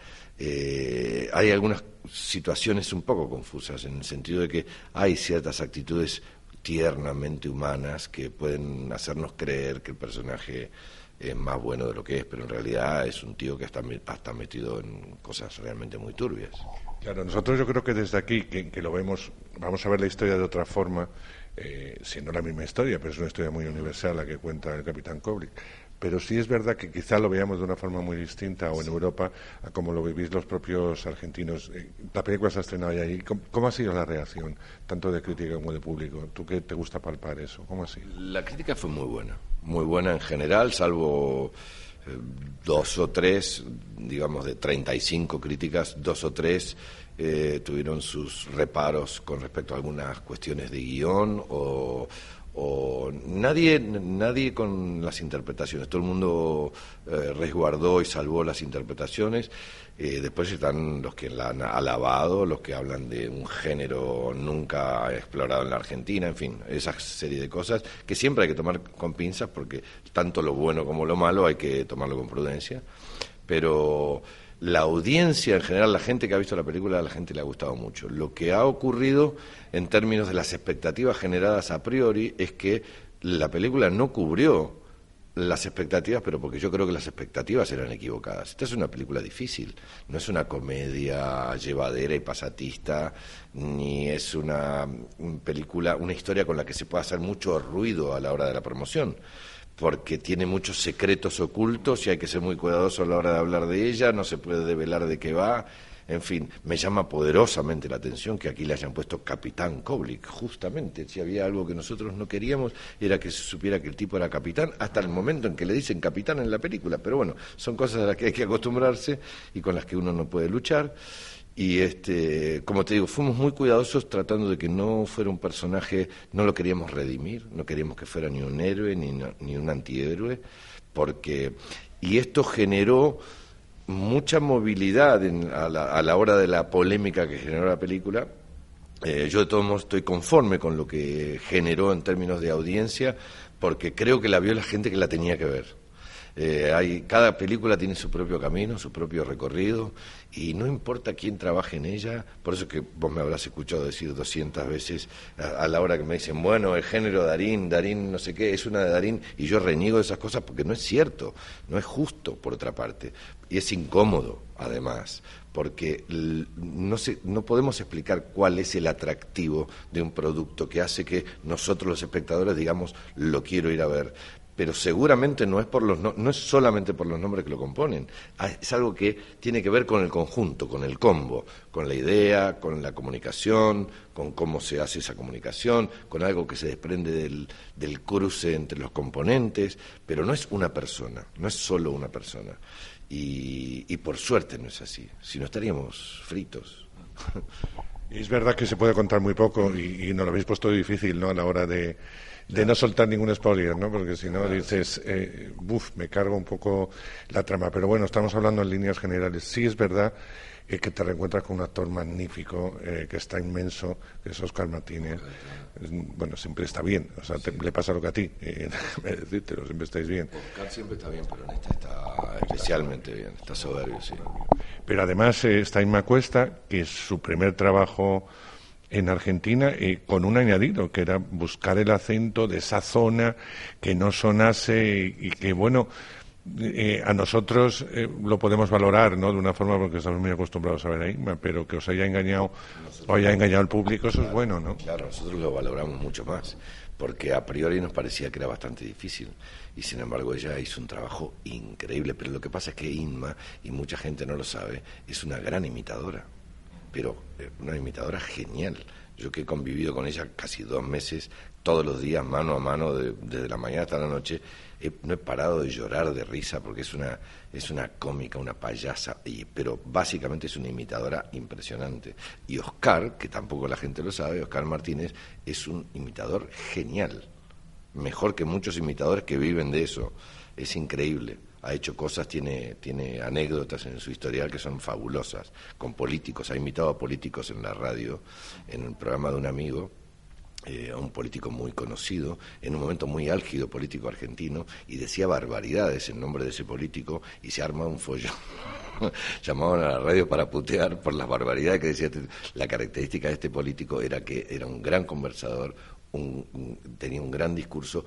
eh, hay algunas situaciones un poco confusas, en el sentido de que hay ciertas actitudes tiernamente humanas que pueden hacernos creer que el personaje es más bueno de lo que es, pero en realidad es un tío que está, está metido en cosas realmente muy turbias. Claro, nosotros yo creo que desde aquí, que, que lo vemos, vamos a ver la historia de otra forma, eh, siendo la misma historia, pero es una historia muy universal la que cuenta el Capitán Kubrick. Pero sí es verdad que quizá lo veamos de una forma muy distinta, o en Europa, a como lo vivís los propios argentinos. La película se ha estrenado ya ahí. ¿Cómo, ¿Cómo ha sido la reacción, tanto de crítica como de público? ¿Tú qué te gusta palpar eso? ¿Cómo ha sido? La crítica fue muy buena, muy buena en general, salvo eh, dos o tres, digamos de treinta y cinco críticas, dos o tres eh, tuvieron sus reparos con respecto a algunas cuestiones de guión o... o nadie nadie con las interpretaciones, todo el mundo eh, resguardó y salvó las interpretaciones. Eh, después están los que la han alabado, los que hablan de un género nunca explorado en la Argentina, en fin, esa serie de cosas que siempre hay que tomar con pinzas, porque tanto lo bueno como lo malo hay que tomarlo con prudencia, pero la audiencia en general, la gente que ha visto la película, a la gente le ha gustado mucho. Lo que ha ocurrido en términos de las expectativas generadas a priori es que la película no cubrió las expectativas, pero porque yo creo que las expectativas eran equivocadas. Esta es una película difícil, no es una comedia llevadera y pasatista, ni es una película, una historia con la que se pueda hacer mucho ruido a la hora de la promoción, porque tiene muchos secretos ocultos y hay que ser muy cuidadoso a la hora de hablar de ella, no se puede develar de qué va. En fin, me llama poderosamente la atención que aquí le hayan puesto Capitán Koblik, justamente. Si había algo que nosotros no queríamos, era que se supiera que el tipo era capitán, hasta el momento en que le dicen capitán en la película. Pero bueno, son cosas a las que hay que acostumbrarse y con las que uno no puede luchar. Y este, como te digo, fuimos muy cuidadosos tratando de que no fuera un personaje, no lo queríamos redimir, no queríamos que fuera ni un héroe ni, ni un antihéroe, porque, y esto generó mucha movilidad en, a, la, a la hora de la polémica que generó la película. Eh, yo de todos modos estoy conforme con lo que generó en términos de audiencia, porque creo que la vio la gente que la tenía que ver. Eh, hay, cada película tiene su propio camino, su propio recorrido, y no importa quién trabaje en ella. Por eso que vos me habrás escuchado decir doscientas veces a, a la hora que me dicen, bueno, el género Darín, Darín no sé qué, es una de Darín, y yo reniego de esas cosas porque no es cierto, no es justo por otra parte, y es incómodo además, porque no sé, no podemos explicar cuál es el atractivo de un producto que hace que nosotros los espectadores digamos, lo quiero ir a ver. Pero seguramente no es por los no, no es solamente por los nombres que lo componen, es algo que tiene que ver con el conjunto, con el combo, con la idea, con la comunicación, con cómo se hace esa comunicación, con algo que se desprende del, del cruce entre los componentes, pero no es una persona, no es solo una persona. Y, y por suerte no es así, si no estaríamos fritos. Es verdad que se puede contar muy poco y, y nos lo habéis puesto difícil, ¿no?, a la hora de... de no soltar ningún spoiler, ¿no? Porque si no dices, eh, buf, me cargo un poco la trama. Pero bueno, estamos hablando en líneas generales. Sí es verdad eh, que te reencuentras con un actor magnífico, eh, que está inmenso, que es Óscar Martínez. Es, bueno, siempre está bien, o sea, te, le pasa lo que a ti, eh, decírtelo, siempre estáis bien. Óscar siempre está bien, pero en esta está especialmente bien, está soberbio, sí. Pero además eh, está Inma Cuesta, que es su primer trabajo en Argentina, eh, con un añadido, que era buscar el acento de esa zona, que no sonase y, y que, bueno, eh, a nosotros eh, lo podemos valorar, ¿no?, de una forma, porque estamos muy acostumbrados a ver a Inma, pero que os haya engañado o haya engañado al público, eso es bueno, ¿no? Claro, nosotros lo valoramos mucho más, porque a priori nos parecía que era bastante difícil, y sin embargo ella hizo un trabajo increíble. Pero lo que pasa es que Inma, y mucha gente no lo sabe, es una gran imitadora, pero una imitadora genial. Yo que he convivido con ella casi dos meses, todos los días, mano a mano, de, desde la mañana hasta la noche, he, no he parado de llorar de risa, porque es una es una cómica, una payasa, y, pero básicamente es una imitadora impresionante. Y Óscar, que tampoco la gente lo sabe, Óscar Martínez, es un imitador genial, mejor que muchos imitadores que viven de eso. Es increíble. Ha hecho cosas, tiene, tiene anécdotas en su historial que son fabulosas, con políticos. Ha imitado a políticos en la radio, en el programa de un amigo, eh, a un político muy conocido, en un momento muy álgido político argentino, y decía barbaridades en nombre de ese político, y se arma un follón. Llamaban a la radio para putear por las barbaridades que decía. La característica de este político era que era un gran conversador, un, un, tenía un gran discurso,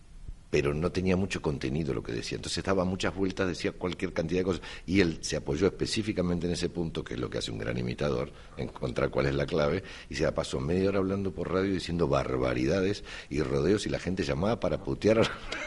pero no tenía mucho contenido lo que decía. Entonces daba muchas vueltas, decía cualquier cantidad de cosas, y él se apoyó específicamente en ese punto, que es lo que hace un gran imitador, encontrar cuál es la clave, y se la pasó media hora hablando por radio diciendo barbaridades y rodeos, y la gente llamaba para putear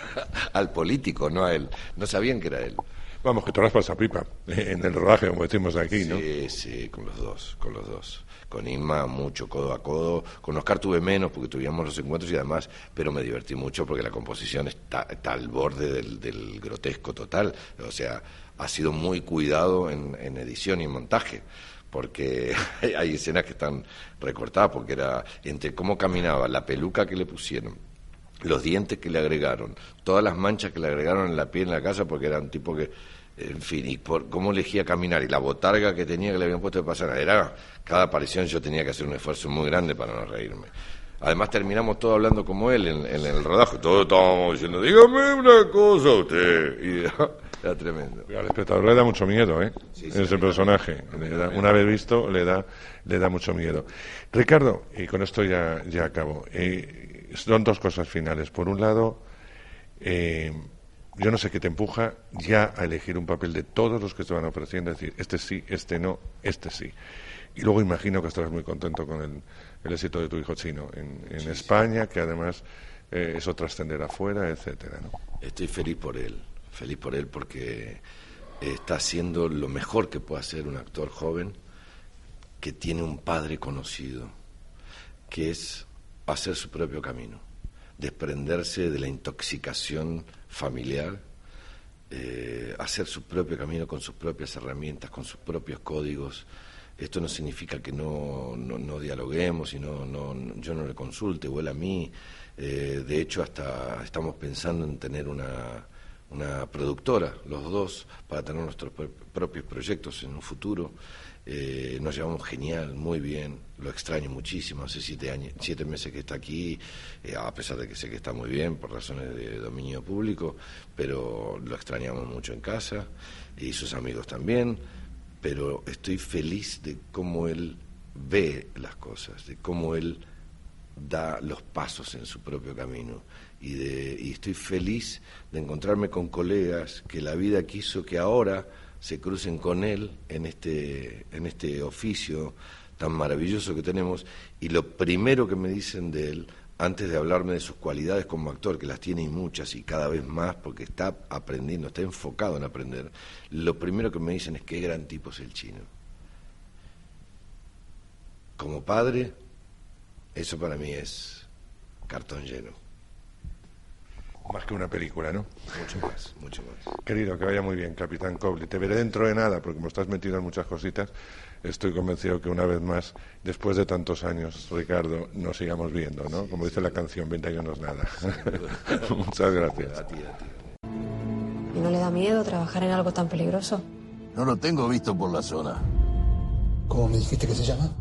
al político, no a él. No sabían que era él. Vamos, que te las pasas pipa en el rodaje, como decimos aquí, ¿no? Sí, sí, con los dos, con los dos. Con Inma mucho, codo a codo. Con Óscar tuve menos porque tuvimos los encuentros y además, pero me divertí mucho porque la composición está, está al borde del, del grotesco total. O sea, ha sido muy cuidado en, en edición y en montaje, porque hay escenas que están recortadas, porque era entre cómo caminaba, la peluca que le pusieron, los dientes que le agregaron, todas las manchas que le agregaron en la piel, en la casa, porque era un tipo que, en fin, y por cómo elegía caminar, y la botarga que tenía que le habían puesto de pasar, era, cada aparición yo tenía que hacer un esfuerzo muy grande para no reírme. Además terminamos todos hablando como él en, en el rodaje, todos estábamos diciendo, dígame una cosa usted, y era tremendo. Al espectador le da mucho miedo, ¿eh? Sí, sí, ese personaje, le da, una vez visto, le da, le da mucho miedo. Ricardo, y con esto ya, ya acabo, eh, son dos cosas finales. Por un lado, eh, yo no sé qué te empuja ya a elegir un papel de todos los que te van ofreciendo, es decir, este sí, este no, este sí. Y luego imagino que estarás muy contento con el, el éxito de tu hijo Chino en, en sí, España, sí. que además eh, eso trascenderá afuera, etcétera, ¿no? Estoy feliz por él, feliz por él porque está haciendo lo mejor que puede hacer un actor joven que tiene un padre conocido, que es hacer su propio camino, desprenderse de la intoxicación familiar, eh, hacer su propio camino con sus propias herramientas, con sus propios códigos. Esto no significa que no, no, no dialoguemos y no, no, yo no le consulte o él a mí. Eh, de hecho, hasta estamos pensando en tener una, una productora, los dos, para tener nuestros propios proyectos en un futuro. Eh, nos llevamos genial, muy bien, lo extraño muchísimo, hace siete años, siete meses que está aquí, eh, a pesar de que sé que está muy bien por razones de dominio público, pero lo extrañamos mucho en casa y sus amigos también, pero estoy feliz de cómo él ve las cosas, de cómo él da los pasos en su propio camino y, de, y estoy feliz de encontrarme con colegas que la vida quiso que ahora se crucen con él en este, en este oficio tan maravilloso que tenemos, y lo primero que me dicen de él, antes de hablarme de sus cualidades como actor, que las tiene y muchas y cada vez más porque está aprendiendo, está enfocado en aprender, lo primero que me dicen es qué gran tipo es el Chino. Como padre, eso para mí es cartón lleno. Más que una película, ¿no? Mucho más, mucho más. Querido, que vaya muy bien, Capitán Cobley. Te veré dentro de nada, porque como estás metido en muchas cositas, estoy convencido que una vez más, después de tantos años, Ricardo, nos sigamos viendo, ¿no? Como dice la canción, veinte años no es nada. Muchas gracias. A ti, a ti. ¿Y no le da miedo trabajar en algo tan peligroso? No lo tengo visto por la zona. ¿Cómo me dijiste que se llama?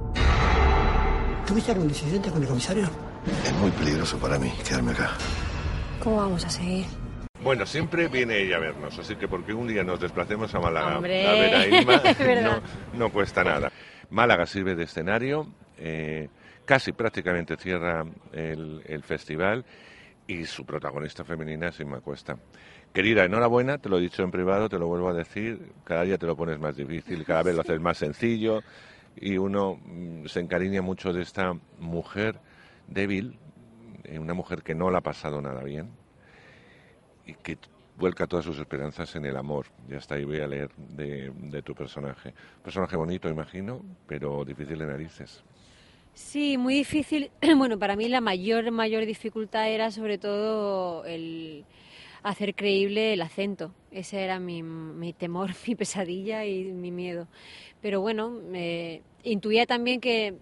¿Tuviste algún incidente con el comisario? Es muy peligroso para mí quedarme acá. ¿Cómo vamos a seguir? Bueno, siempre viene ella a vernos, así que porque un día nos desplacemos a Málaga ¡Hombre! a ver a Irma, no, no cuesta nada. Málaga sirve de escenario, eh, casi prácticamente cierra el, el festival y su protagonista femenina es Irma Cuesta. Querida, enhorabuena, te lo he dicho en privado, te lo vuelvo a decir, cada día te lo pones más difícil, cada vez lo haces más sencillo y uno mm, se encariña mucho de esta mujer débil, una mujer que no la ha pasado nada bien y que vuelca todas sus esperanzas en el amor. Ya está, ahí voy a leer de, de tu personaje. Personaje bonito, imagino, pero difícil de narices. Sí, muy difícil. Bueno, para mí la mayor, mayor dificultad era sobre todo el hacer creíble el acento. Ese era mi, mi temor, mi pesadilla y mi miedo. Pero bueno, eh, intuía también que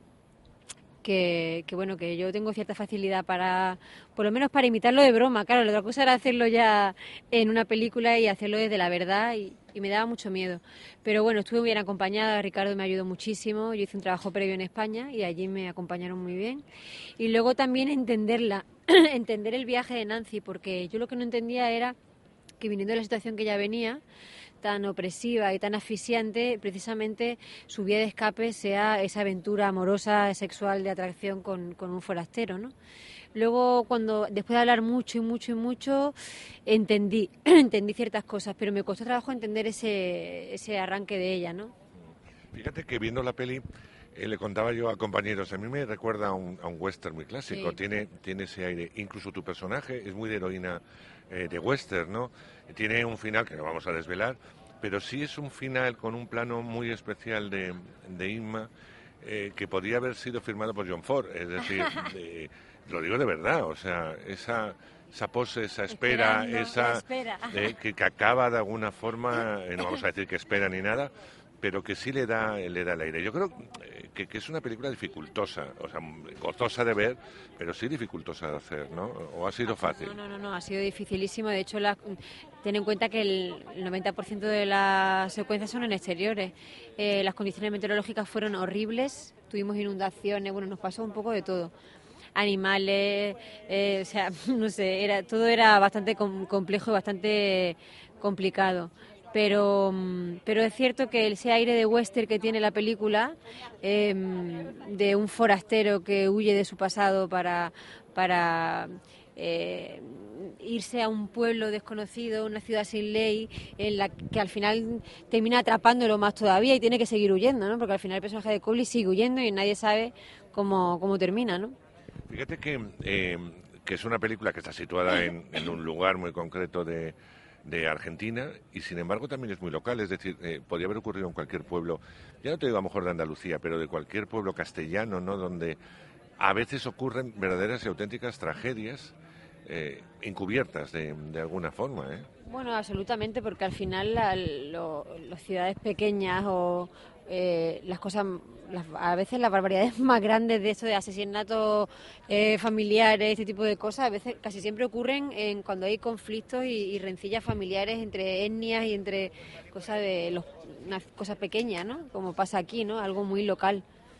Que, que bueno, que yo tengo cierta facilidad para, por lo menos para imitarlo de broma. Claro, la otra cosa era hacerlo ya en una película y hacerlo desde la verdad y, y me daba mucho miedo. Pero bueno, estuve muy bien acompañada, Ricardo me ayudó muchísimo, yo hice un trabajo previo en España y allí me acompañaron muy bien. Y luego también entenderla, entender el viaje de Nancy, porque yo lo que no entendía era que viniendo de la situación que ella venía, tan opresiva y tan asfixiante, precisamente su vía de escape sea esa aventura amorosa, sexual, de atracción con, con un forastero, ¿no? Luego, cuando después de hablar mucho y mucho y mucho, entendí, entendí ciertas cosas, pero me costó trabajo entender ese, ese arranque de ella, ¿no? Fíjate que viendo la peli, eh, le contaba yo a compañeros, a mí me recuerda a un, a un western muy clásico, sí. tiene, tiene ese aire, incluso tu personaje es muy de heroína eh, de western, ¿no? Tiene un final que no vamos a desvelar, pero sí es un final con un plano muy especial de, de Inma, eh, que podría haber sido firmado por John Ford, es decir, de, lo digo de verdad, o sea, esa, esa pose, esa espera, Esperando, esa espera. eh, que, que acaba de alguna forma, eh, no vamos a decir que espera ni nada, pero que sí le da, le da el aire. Yo creo que, que es una película dificultosa, o sea, gozosa de ver, pero sí dificultosa de hacer, ¿no? ¿O ha sido fácil? No, no, no, no ha sido dificilísimo. De hecho, la, ten en cuenta que el noventa por ciento de las secuencias son en exteriores. Eh, las condiciones meteorológicas fueron horribles, tuvimos inundaciones, bueno, nos pasó un poco de todo. Animales, eh, o sea, no sé, era, todo era bastante com- complejo y bastante complicado. Pero, pero es cierto que ese aire de western que tiene la película, eh, de un forastero que huye de su pasado para, para eh, irse a un pueblo desconocido, una ciudad sin ley, en la que al final termina atrapándolo más todavía y tiene que seguir huyendo, ¿no? Porque al final el personaje de Cowley sigue huyendo y nadie sabe cómo, cómo termina, ¿no? Fíjate que, eh, que es una película que está situada en, en un lugar muy concreto de... de Argentina y sin embargo también es muy local, es decir, eh, podría haber ocurrido en cualquier pueblo, ya no te digo a lo mejor de Andalucía, pero de cualquier pueblo castellano, ¿no? Donde a veces ocurren verdaderas y auténticas tragedias eh, encubiertas de, de alguna forma, ¿eh? Bueno, absolutamente, porque al final la, lo, las ciudades pequeñas o eh, las cosas, las, a veces las barbaridades más grandes de esto de asesinatos eh, familiares, este tipo de cosas, a veces casi siempre ocurren en cuando hay conflictos y, y rencillas familiares entre etnias y entre cosas de los, unas cosas pequeñas, ¿no? Como pasa aquí, ¿no? Algo muy local.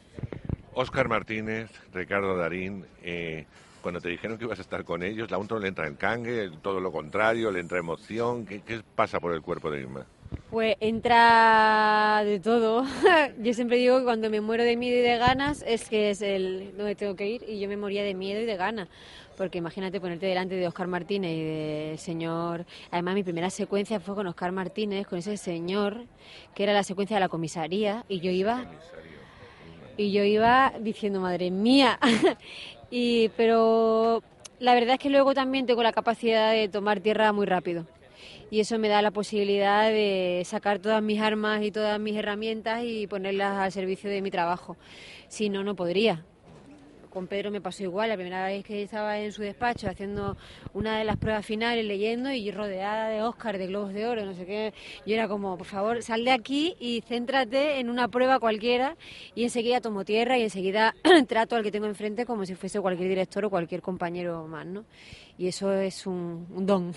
Óscar Martínez, Ricardo Darín, eh, cuando te dijeron que ibas a estar con ellos, a uno le entra el cangue, todo lo contrario, le entra emoción. ¿Qué, qué pasa por el cuerpo de Inma? Pues entra de todo. Yo siempre digo que cuando me muero de miedo y de ganas es que es el donde tengo que ir, y yo me moría de miedo y de ganas. Porque imagínate ponerte delante de Óscar Martínez y del señor... Además, mi primera secuencia fue con Óscar Martínez, con ese señor, que era la secuencia de la comisaría, y yo iba... Y yo iba diciendo, madre mía. y Pero la verdad es que luego también tengo la capacidad de tomar tierra muy rápido. Y eso me da la posibilidad de sacar todas mis armas y todas mis herramientas y ponerlas al servicio de mi trabajo. Si no, no podría. Con Pedro me pasó igual, la primera vez que estaba en su despacho haciendo una de las pruebas finales, leyendo, y rodeada de Óscar, de Globos de Oro, no sé qué, yo era como, por favor, sal de aquí y céntrate en una prueba cualquiera, y enseguida tomo tierra y enseguida trato al que tengo enfrente como si fuese cualquier director o cualquier compañero más, ¿no? Y eso es un, un don.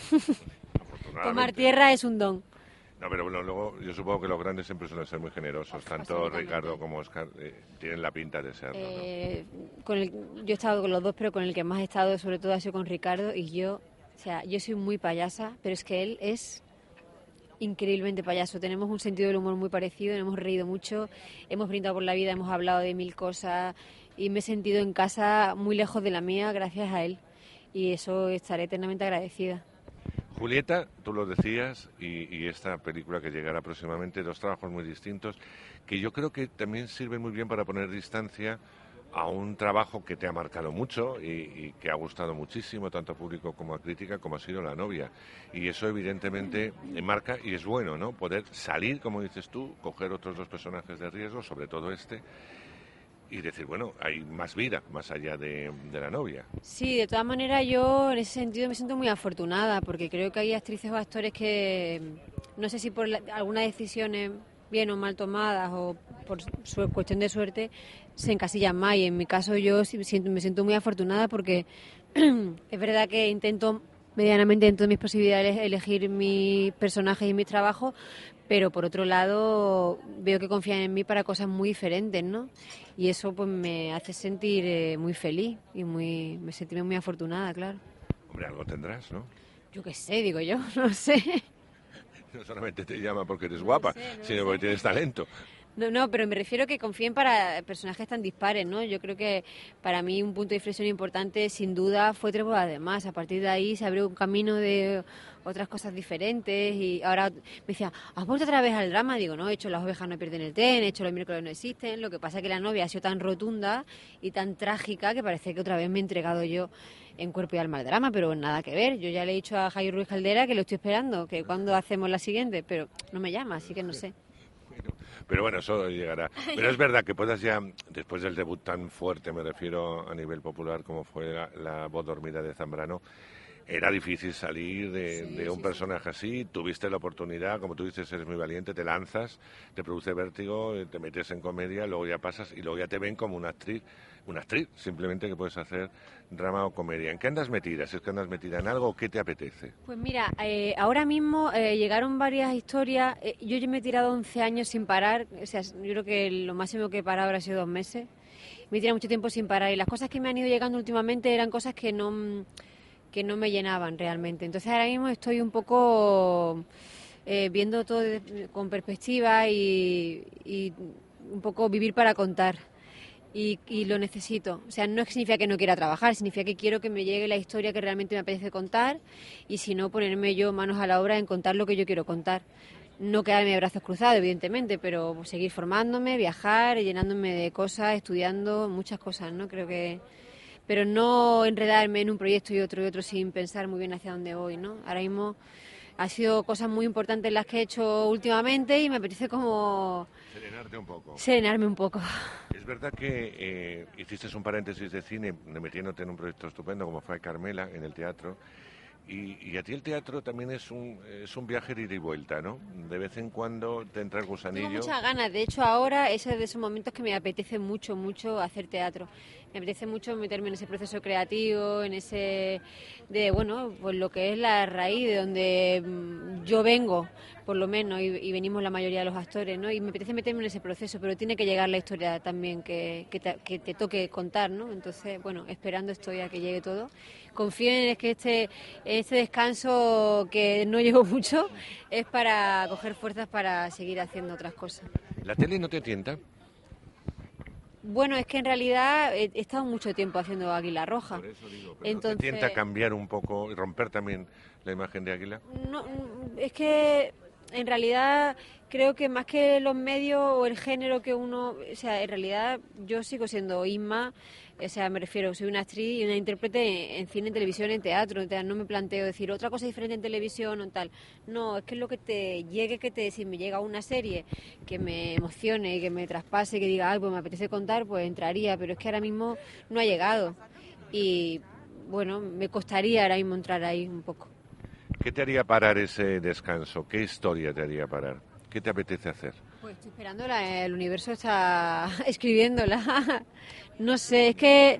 Tomar tierra es un don. No, pero bueno, luego yo supongo que los grandes siempre suelen ser muy generosos, tanto Ricardo como Óscar eh, tienen la pinta de serlo, ¿no? Eh, con el, yo he estado con los dos, pero con el que más he estado sobre todo ha sido con Ricardo, y yo, o sea, yo soy muy payasa, pero es que él es increíblemente payaso. Tenemos un sentido del humor muy parecido, nos hemos reído mucho, hemos brindado por la vida, hemos hablado de mil cosas y me he sentido en casa muy lejos de la mía gracias a él, y eso estaré eternamente agradecida. Julieta, tú lo decías, y, y esta película que llegará próximamente, dos trabajos muy distintos, que yo creo que también sirven muy bien para poner distancia a un trabajo que te ha marcado mucho y, y que ha gustado muchísimo, tanto a público como a crítica, como ha sido La novia. Y eso evidentemente marca y es bueno, ¿no? Poder salir, como dices tú, coger otros dos personajes de riesgo, sobre todo este, y decir, bueno, hay más vida más allá de, de La novia. Sí, de todas maneras yo en ese sentido me siento muy afortunada, porque creo que hay actrices o actores que, no sé si por la, algunas decisiones bien o mal tomadas o por su, cuestión de suerte, se encasillan más, y en mi caso yo siento, me siento muy afortunada porque es verdad que intento medianamente dentro de mis posibilidades elegir mis personajes y mis trabajos, pero por otro lado veo que confían en mí para cosas muy diferentes, ¿no? Y eso pues me hace sentir eh, muy feliz y muy me sentirme muy afortunada, claro. Hombre, algo tendrás, ¿no? Yo qué sé, digo yo, no sé. No solamente te llama porque eres guapa, no sé, no sino porque tienes talento. No, no, pero me refiero a que confíen para personajes tan dispares, ¿no? Yo creo que para mí un punto de inflexión importante, sin duda, fue Tres bodas de más. A partir de ahí se abrió un camino de otras cosas diferentes, y ahora me decía, ¿has vuelto otra vez al drama? Digo, no, he hecho Las ovejas no pierden el tren, he hecho Los miércoles no existen. Lo que pasa es que La novia ha sido tan rotunda y tan trágica que parece que otra vez me he entregado yo en cuerpo y alma al drama, pero nada que ver. Yo ya le he dicho a Jairo Ruiz Caldera que lo estoy esperando, que cuando hacemos la siguiente, pero no me llama, así que no sé. Pero bueno, eso llegará. Pero es verdad que puedas ya, después del debut tan fuerte, me refiero a nivel popular, como fue la, la voz dormida de Zambrano, era difícil salir de, sí, de un sí, personaje sí. así, tuviste la oportunidad, como tú dices, eres muy valiente, te lanzas, te produce vértigo, te metes en comedia, luego ya pasas y luego ya te ven como una actriz, una actriz, simplemente que puedes hacer drama o comedia. ¿En qué andas metida? Si es que andas metida en algo, ¿qué te apetece? Pues mira, eh, ahora mismo eh, llegaron varias historias, eh, yo ya me he tirado once años sin parar, o sea, yo creo que lo máximo que he parado habrá sido dos meses, me he tirado mucho tiempo sin parar y las cosas que me han ido llegando últimamente eran cosas que no, que no me llenaban realmente. Entonces ahora mismo estoy un poco eh, viendo todo de, con perspectiva y, y un poco vivir para contar. Y, y lo necesito. O sea, no significa que no quiera trabajar, significa que quiero que me llegue la historia que realmente me apetece contar y si no, ponerme yo manos a la obra en contar lo que yo quiero contar. No quedarme de brazos cruzados, evidentemente, pero seguir formándome, viajar, llenándome de cosas, estudiando, muchas cosas, ¿no? Creo que... Pero no enredarme en un proyecto y otro y otro sin pensar muy bien hacia dónde voy, ¿no? Ahora mismo ha sido cosas muy importantes las que he hecho últimamente y me apetece como... Serenarte un poco. Serenarme un poco. Es verdad que eh, hiciste un paréntesis de cine metiéndote en un proyecto estupendo como fue Carmela en el teatro y, y a ti el teatro también es un es un viaje de ida y vuelta, ¿no? De vez en cuando te entra el gusanillo. Tengo muchas ganas, de hecho ahora es de esos momentos que me apetece mucho, mucho hacer teatro. Me apetece mucho meterme en ese proceso creativo, en ese de, bueno, pues lo que es la raíz de donde yo vengo, por lo menos, y, y venimos la mayoría de los actores, ¿no? Y me apetece meterme en ese proceso, pero tiene que llegar la historia también que, que, te, que te toque contar, ¿no? Entonces, bueno, esperando estoy a que llegue todo. Confío en que este, este descanso, que no llevo mucho, es para coger fuerzas para seguir haciendo otras cosas. ¿La tele no te tienta? Bueno, es que en realidad he, he estado mucho tiempo haciendo Águila Roja. Por eso digo, pero Entonces, ¿no te tienta cambiar un poco y romper también la imagen de Águila? No, es que en realidad creo que más que los medios o el género que uno... O sea, en realidad yo sigo siendo Inma, o sea, me refiero, soy una actriz y una intérprete en cine, en televisión, en teatro. O sea, no me planteo decir otra cosa diferente en televisión o tal. No, es que es lo que te llegue, que te, si me llega una serie que me emocione, que me traspase, que diga, ay, pues me apetece contar, pues entraría. Pero es que ahora mismo no ha llegado. Y bueno, me costaría ahora mismo entrar ahí un poco. ¿Qué te haría parar ese descanso? ¿Qué historia te haría parar? ¿Qué te apetece hacer? Pues estoy esperándola, el universo está escribiéndola. No sé, es que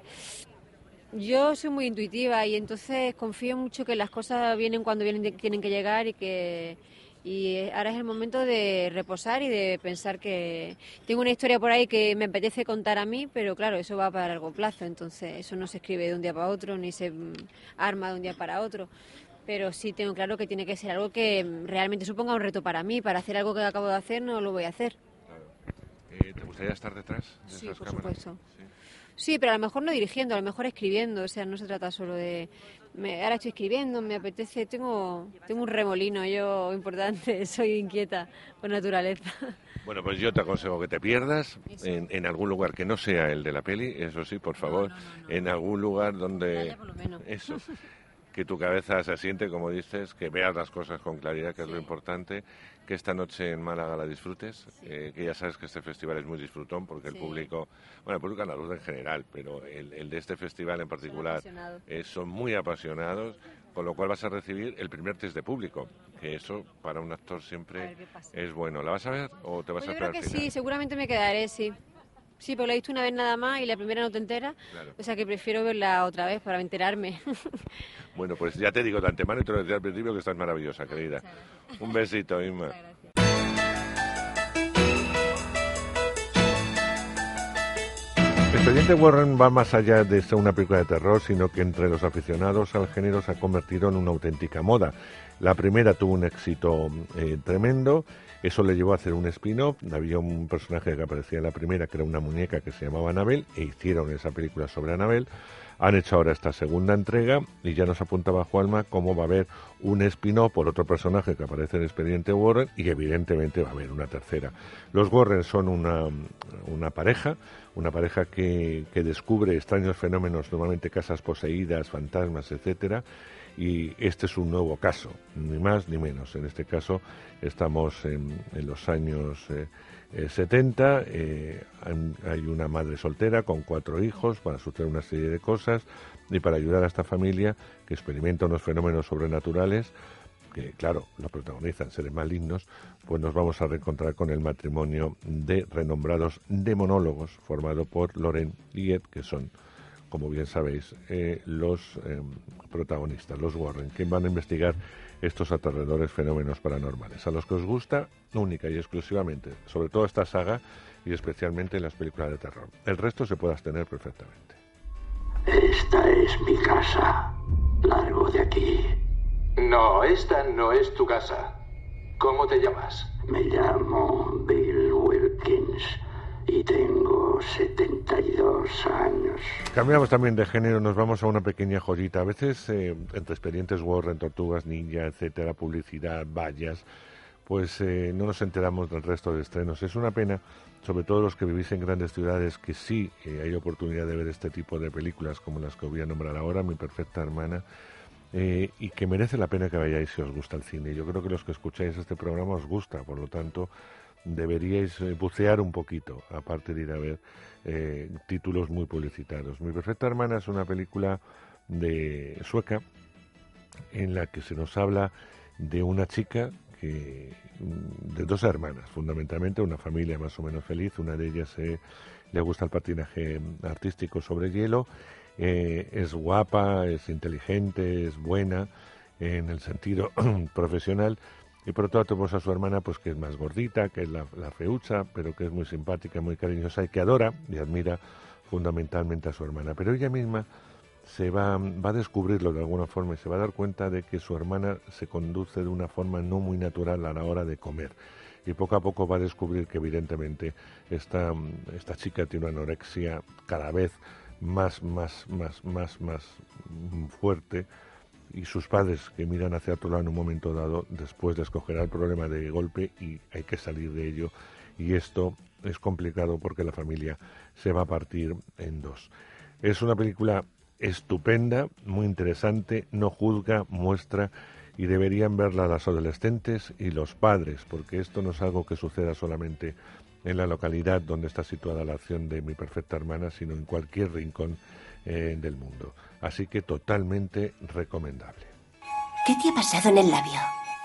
yo soy muy intuitiva y entonces confío mucho que las cosas vienen cuando vienen, tienen que llegar y que y ahora es el momento de reposar y de pensar que tengo una historia por ahí que me apetece contar a mí, pero claro, eso va para largo plazo, entonces eso no se escribe de un día para otro ni se arma de un día para otro. Pero sí tengo claro que tiene que ser algo que realmente suponga un reto para mí. Para hacer algo que acabo de hacer no lo voy a hacer. Claro. Eh, ¿Te gustaría estar detrás de sí, esas por cámaras? Supuesto. Sí. Sí, pero a lo mejor no dirigiendo, a lo mejor escribiendo. O sea, no se trata solo de... Me, ahora estoy escribiendo, me apetece... Tengo, tengo un remolino yo importante, soy inquieta por naturaleza. Bueno, pues yo te aconsejo que te pierdas en, en algún lugar que no sea el de la peli, eso sí, por favor. No, no, no, no. En algún lugar donde... Por lo menos. Eso. Que tu cabeza se asiente, como dices, que veas las cosas con claridad, que sí. Es lo importante, que esta noche en Málaga la disfrutes, sí. eh, que ya sabes que este festival es muy disfrutón, porque sí. el público, bueno, el público andaluz en general, pero el, el de este festival en particular son, eh, son muy apasionados, con lo cual vas a recibir el primer test de público, que eso para un actor siempre es bueno. ¿La vas a ver o te vas pues a esperar? Yo creo que sí, seguramente me quedaré, sí. Sí, pero la he visto una vez nada más y la primera no te enteras, claro. O sea que prefiero verla otra vez para enterarme. Bueno, pues ya te digo de antemano y te lo decía al principio que estás maravillosa, querida. Un besito, Inma. Expediente Warren va más allá de ser una película de terror, sino que entre los aficionados al género se ha convertido en una auténtica moda. La primera tuvo un éxito eh, tremendo. Eso le llevó a hacer un spin-off. Había un personaje que aparecía en la primera, que era una muñeca que se llamaba Annabelle, e hicieron esa película sobre Annabelle. Han hecho ahora esta segunda entrega y ya nos apuntaba Juanma cómo va a haber un spin-off por otro personaje que aparece en Expediente Warren y evidentemente va a haber una tercera. Los Warren son una, una pareja, una pareja que, que descubre extraños fenómenos, normalmente casas poseídas, fantasmas, etcétera. Y este es un nuevo caso, ni más ni menos. En este caso estamos en, en los años eh, eh, setenta, eh, hay una madre soltera con cuatro hijos, van a suceder una serie de cosas, y para ayudar a esta familia que experimenta unos fenómenos sobrenaturales, que claro, lo protagonizan seres malignos, pues nos vamos a reencontrar con el matrimonio de renombrados demonólogos formado por Lorraine y Ed, que son, como bien sabéis, eh, los eh, protagonistas, los Warren, que van a investigar estos aterradores fenómenos paranormales, a los que os gusta única y exclusivamente, sobre todo esta saga y especialmente las películas de terror. El resto se puede abstener perfectamente. Esta es mi casa. Largo de aquí. No, esta no es tu casa. ¿Cómo te llamas? Me llamo Bill Wilkins y tengo setenta y dos años. Cambiamos también de género, nos vamos a una pequeña joyita. A veces, eh, entre expedientes Warren, Tortugas Ninja, etcétera, publicidad, vallas, pues eh, no nos enteramos del resto de estrenos. Es una pena, sobre todo los que vivís en grandes ciudades, que sí eh, hay oportunidad de ver este tipo de películas como las que os voy a nombrar ahora, Mi perfecta hermana, eh, y que merece la pena que vayáis si os gusta el cine. Yo creo que los que escucháis este programa os gusta, por lo tanto deberíais eh, bucear un poquito, aparte de ir a ver eh, títulos muy publicitados. Mi perfecta hermana es una película de sueca en la que se nos habla de una chica que, de dos hermanas, fundamentalmente, una familia más o menos feliz. Una de ellas eh, le gusta el patinaje artístico sobre hielo, eh, es guapa, es inteligente, es buena en el sentido profesional, y por otro lado tenemos a su hermana, pues que es más gordita, que es la, la feucha, pero que es muy simpática, muy cariñosa y que adora y admira fundamentalmente a su hermana. Pero ella misma se va, va a descubrirlo de alguna forma y se va a dar cuenta de que su hermana se conduce de una forma no muy natural a la hora de comer. Y poco a poco va a descubrir que evidentemente esta, esta chica tiene una anorexia cada vez más, más, más, más, más fuerte, y sus padres, que miran hacia otro lado en un momento dado, después les cogerá el problema de golpe y hay que salir de ello. Y esto es complicado porque la familia se va a partir en dos. Es una película estupenda, muy interesante, no juzga, muestra, y deberían verla las adolescentes y los padres, porque esto no es algo que suceda solamente en la localidad donde está situada la acción de Mi perfecta hermana, sino en cualquier rincón eh, del mundo. Así que totalmente recomendable. ¿Qué te ha pasado en el labio?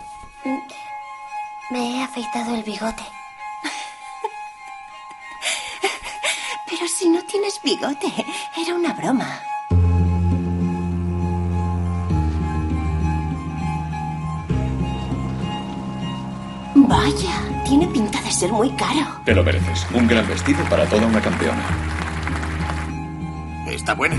Me he afeitado el bigote. Pero si no tienes bigote, era una broma. Vaya, tiene pinta de ser muy caro. Te lo mereces. Un gran vestido para toda una campeona. Está buena.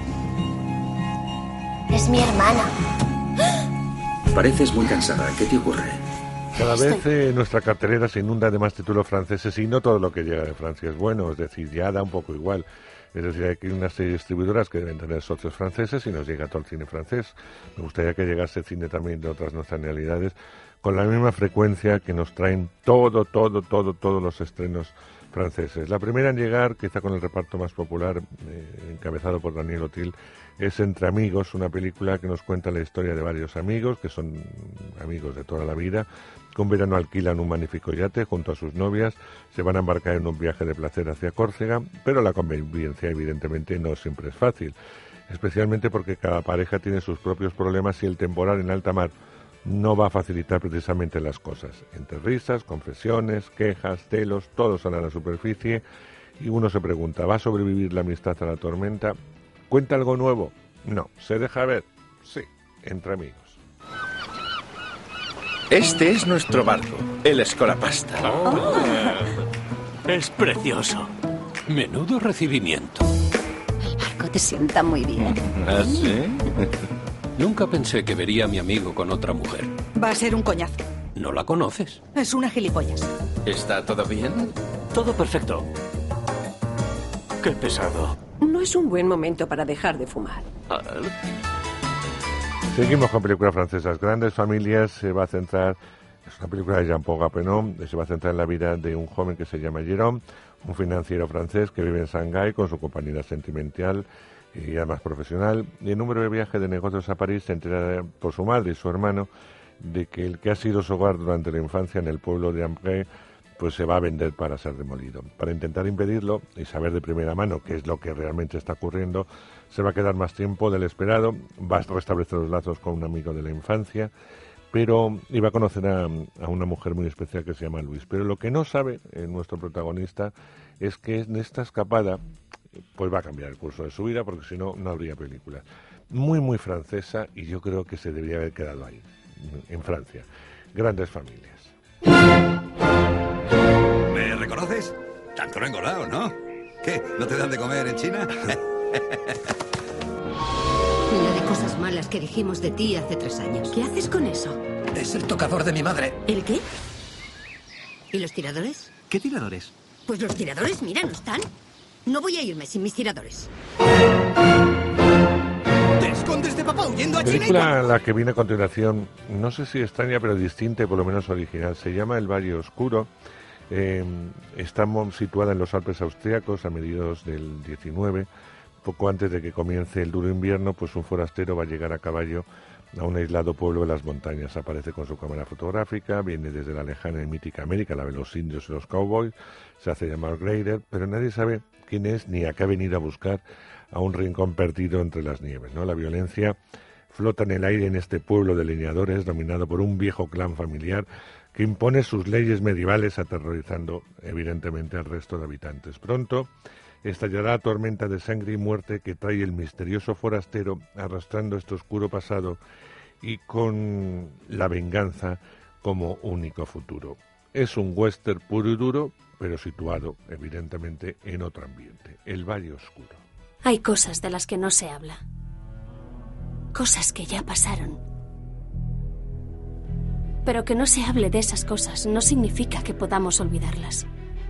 Es mi hermana. Pareces muy cansada. ¿Qué te ocurre? Cada vez eh, nuestra cartelera se inunda de más títulos franceses y no todo lo que llega de Francia es bueno, es decir, ya da un poco igual. Es decir, hay que unas serie de distribuidoras que deben tener socios franceses y nos llega todo el cine francés. Me gustaría que llegase cine también de otras nacionalidades con la misma frecuencia que nos traen todo, todo, todo, todos los estrenos franceses. La primera en llegar, quizá con el reparto más popular, eh, encabezado por Daniel Auteuil, es Entre amigos, una película que nos cuenta la historia de varios amigos, que son amigos de toda la vida, que un verano alquilan un magnífico yate junto a sus novias, se van a embarcar en un viaje de placer hacia Córcega, pero la convivencia evidentemente no siempre es fácil, especialmente porque cada pareja tiene sus propios problemas y el temporal en alta mar no va a facilitar precisamente las cosas. Entre risas, confesiones, quejas, celos, todo sale a la superficie y uno se pregunta, ¿va a sobrevivir la amistad a la tormenta? ¿Cuenta algo nuevo? No. ¿Se deja ver? Sí, entre amigos. Este es nuestro barco, el Escolapasta. Oh. Es precioso. Menudo recibimiento. El barco te sienta muy bien. ¿Ah, sí? Nunca pensé que vería a mi amigo con otra mujer. Va a ser un coñazo. ¿No la conoces? Es una gilipollas. ¿Está todo bien? Todo perfecto. Qué pesado. No es un buen momento para dejar de fumar. Ah. Seguimos con películas francesas. Grandes familias se va a centrar, es una película de Jean-Paul Gapenon, se va a centrar en la vida de un joven que se llama Jérôme, un financiero francés que vive en Shanghái con su compañera sentimental y además profesional. Y en un breve viaje de negocios a París se entera por su madre y su hermano de que el que ha sido su hogar durante la infancia en el pueblo de Ambray pues se va a vender para ser demolido. Para intentar impedirlo y saber de primera mano qué es lo que realmente está ocurriendo, se va a quedar más tiempo del esperado, va a restablecer los lazos con un amigo de la infancia, pero iba a conocer a, a una mujer muy especial que se llama Luis. Pero lo que no sabe eh, nuestro protagonista es que en esta escapada pues va a cambiar el curso de su vida, porque si no, no habría película. Muy, muy francesa, y yo creo que se debería haber quedado ahí, en Francia. Grandes familias. ¿Me reconoces? Tanto no he engordado, ¿no? ¿Qué? ¿No te dan de comer en China? Lo de cosas malas que dijimos de ti hace tres años. ¿Qué haces con eso? Es el tocador de mi madre. ¿El qué? ¿Y los tiradores? ¿Qué tiradores? Pues los tiradores, mira, no están. No voy a irme sin mis tiradores. ¿Te escondes de papá huyendo a La China? película, la que viene a continuación, no sé si extraña, pero distinta y por lo menos original, se llama El Valle Oscuro. Eh, estamos situada en los Alpes austríacos a mediados del diecinueve. Poco antes de que comience el duro invierno, pues un forastero va a llegar a caballo a un aislado pueblo de las montañas. Aparece con su cámara fotográfica, viene desde la lejana y mítica América, la de los indios y los cowboys, se hace llamar Grader, pero nadie sabe quién es ni a qué ha venido a buscar a un rincón perdido entre las nieves, ¿no? La violencia flota en el aire en este pueblo de leñadores, dominado por un viejo clan familiar que impone sus leyes medievales, aterrorizando evidentemente al resto de habitantes. Pronto estallará tormenta de sangre y muerte que trae el misterioso forastero arrastrando este oscuro pasado y con la venganza como único futuro. Es un western puro y duro, pero situado evidentemente en otro ambiente, el Valle Oscuro. Hay cosas de las que no se habla. Cosas que ya pasaron. Pero que no se hable de esas cosas no significa que podamos olvidarlas.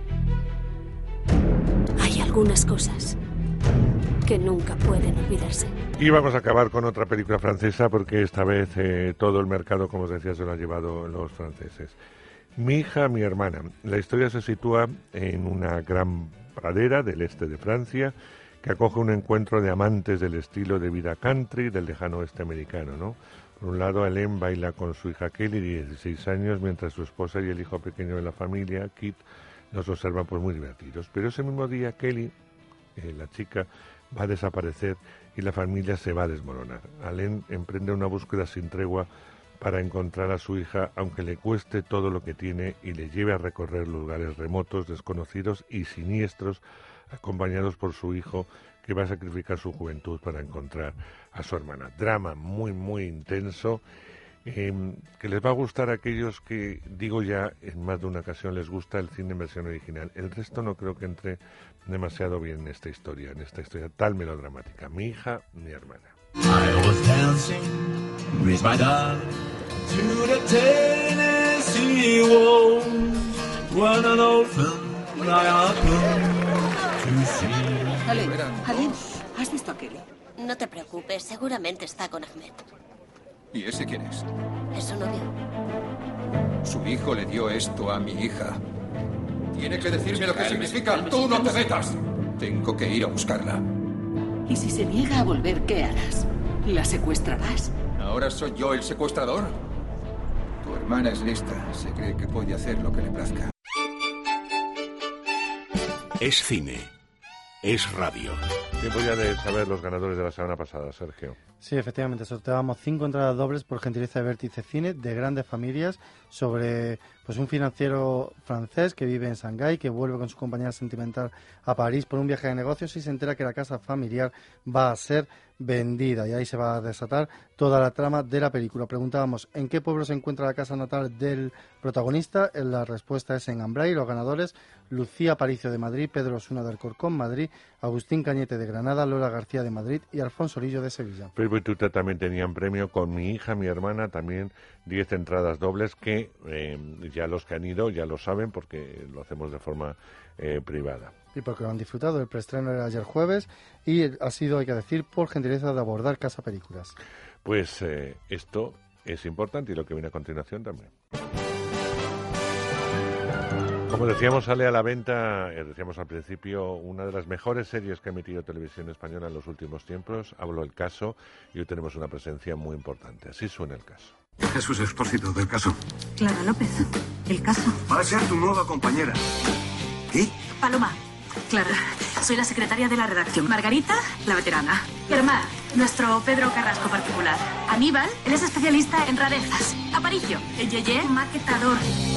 Hay algunas cosas que nunca pueden olvidarse. Y vamos a acabar con otra película francesa, porque esta vez eh, todo el mercado, como os decía, se lo han llevado los franceses. Mi hija, mi hermana. La historia se sitúa en una gran pradera del este de Francia que acoge un encuentro de amantes del estilo de vida country del lejano oeste americano, ¿no? Por un lado, Hélène baila con su hija Kelly, de dieciséis años, mientras su esposa y el hijo pequeño de la familia, Kit, nos observan pues muy divertidos. Pero ese mismo día Kelly, eh, la chica, va a desaparecer y la familia se va a desmoronar. Hélène emprende una búsqueda sin tregua para encontrar a su hija, aunque le cueste todo lo que tiene y le lleve a recorrer lugares remotos, desconocidos y siniestros, acompañados por su hijo, que va a sacrificar su juventud para encontrar a su hermana. Drama muy, muy intenso, eh, que les va a gustar a aquellos que, digo ya, en más de una ocasión les gusta el cine en versión original. El resto no creo que entre demasiado bien en esta historia, en esta historia tan melodramática. Mi hija, mi hermana. I was dancing with my dad to the Tennessee Waltz when an orphan I happened to see. Hélène, Hélène, ¿has visto a Kelly? No te preocupes, seguramente está con Ahmed. ¿Y ese quién es? ¿Es su novio? Su hijo le dio esto a mi hija. Tiene que decirme lo que significa. ¡Tú no te metas! Tengo que ir a buscarla. ¿Y si se niega a volver, qué harás? ¿La secuestrarás? ¿Ahora soy yo el secuestrador? Tu hermana es lista. Se cree que puede hacer lo que le plazca. Es cine. Es radio. Tiempo ya de saber los ganadores de la semana pasada, Sergio. Sí, efectivamente, sorteábamos cinco entradas dobles por gentileza de Vértice Cine, de Grandes Familias, sobre pues un financiero francés que vive en Shanghái, que vuelve con su compañera sentimental a París por un viaje de negocios y se entera que la casa familiar va a ser vendida, y ahí se va a desatar toda la trama de la película. Preguntábamos ¿en qué pueblo se encuentra la casa natal del protagonista? La respuesta es en Ambray. Los ganadores: Lucía Aparicio de Madrid, Pedro Osuna del Corcón, Madrid, Agustín Cañete de Granada, Lola García de Madrid y Alfonso Orillo de Sevilla. Pero y Tuta también tenían premio con Mi hija, mi hermana, también diez entradas dobles que eh, ya los que han ido ya lo saben porque lo hacemos de forma eh, privada. Y porque lo han disfrutado. El preestreno era ayer jueves y ha sido, hay que decir, por gentileza de Abordar Casa Películas. Pues eh, esto es importante y lo que viene a continuación también. Como decíamos, sale a la venta, eh, decíamos al principio, una de las mejores series que ha emitido Televisión Española en los últimos tiempos. Hablo El Caso y hoy tenemos una presencia muy importante. Así suena El Caso. Jesús Expósito del Caso. Clara López. el caso. Va a ser tu nueva compañera. ¿Y? Paloma, Clara, soy la secretaria de la redacción. Margarita, la veterana. Germán, nuestro Pedro Carrasco particular. Aníbal, él es especialista en rarezas. Aparicio, el Yeye, maquetador.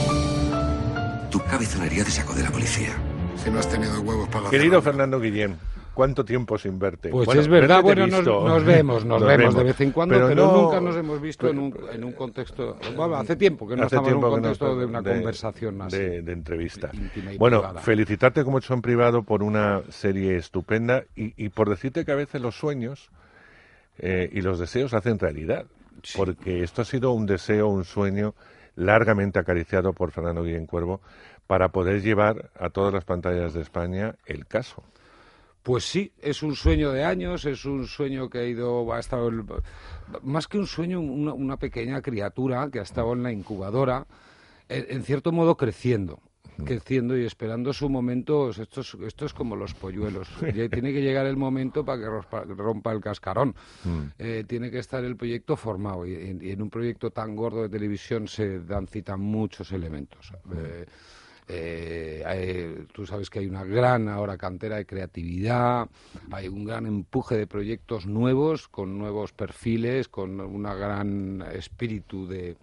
Tu cabezonería te sacó de la policía. Si no has tenido huevos para la Querido cerrada. Fernando Guillén, ¿cuánto tiempo sin verte? Pues bueno, es verdad, verte te he bueno, nos, visto. nos vemos, nos, Nos vemos, vemos. de vez en cuando, pero, pero, no- nunca nos hemos visto en un, en un contexto... Bueno, hace tiempo que no Hace estamos en un tiempo que no contexto está- de una conversación así. De, de entrevista. íntima y Bueno, privada. felicitarte como he hecho en privado por una serie estupenda y, y por decirte que a veces los sueños eh, y los deseos hacen realidad. Porque esto ha sido un deseo, un sueño largamente acariciado por Fernando Guillén Cuervo para poder llevar a todas las pantallas de España el caso. Pues sí, es un sueño de años, es un sueño que ha ido, ha estado, el- más que un sueño, una, una pequeña criatura que ha estado en la incubadora, en, en cierto modo creciendo, creciendo y esperando su momento. Esto es, esto es como los polluelos, ya tiene que llegar el momento para que rompa, rompa el cascarón. Mm. Eh, tiene que estar el proyecto formado y, y en un proyecto tan gordo de televisión se dan cita muchos elementos. Eh, Eh, hay- tú sabes que hay una gran ahora cantera de creatividad, hay un gran empuje de proyectos nuevos, con nuevos perfiles, con un gran espíritu de,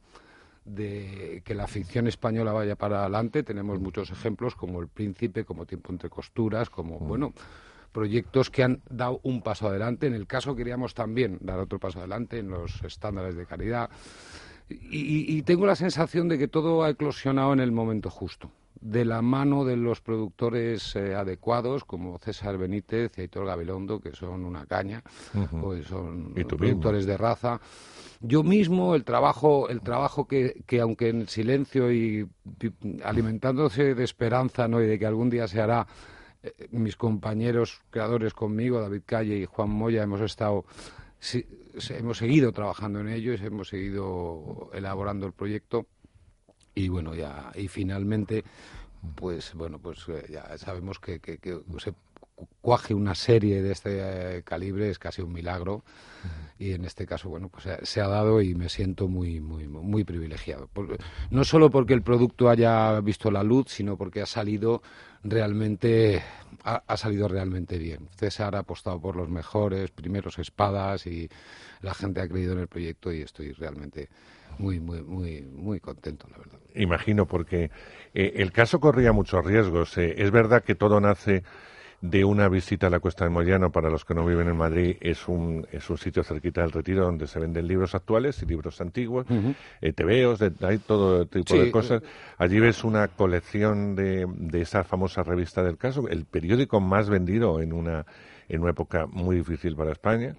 de que la ficción española vaya para adelante. Tenemos muchos ejemplos como El Príncipe, como Tiempo entre costuras, como, bueno, proyectos que han dado un paso adelante. En el caso queríamos también dar otro paso adelante en los estándares de calidad. Y, y- y tengo la sensación de que todo ha eclosionado en el momento justo, de la mano de los productores eh, adecuados, como César Benítez y Aitor Gabilondo, que son una caña, Ujú. pues son Y tú productores de raza. Yo mismo, el trabajo, el trabajo que, que aunque en silencio y pi- alimentándose de esperanza, ¿no?, y de que algún día se hará, eh, mis compañeros creadores conmigo, David Calle y Juan Moya, hemos estado... Sí, se- hemos seguido trabajando en ello y hemos seguido elaborando el proyecto y bueno, ya y finalmente pues bueno, pues eh, ya sabemos que, que, que se cu- cuaje una serie de este eh, calibre es casi un milagro y en este caso bueno, pues eh, se ha dado y me siento muy muy muy privilegiado. Por- no solo porque el producto haya visto la luz, sino porque ha salido realmente ha, ha salido realmente bien. César ha apostado por los mejores primeros espadas y la gente ha creído en el proyecto y estoy realmente muy muy muy muy contento, la verdad. Imagino, porque eh, el caso corría muchos riesgos. Eh, es verdad que todo nace de una visita a la Cuesta de Moyano. Para los que no viven en Madrid, es un, es un sitio cerquita del Retiro donde se venden libros actuales y libros antiguos, Ujú. eh, tebeos, de, hay todo tipo Sí, de cosas. Allí ves una colección de, de esa famosa revista del caso, el periódico más vendido en una, en una época muy difícil para España.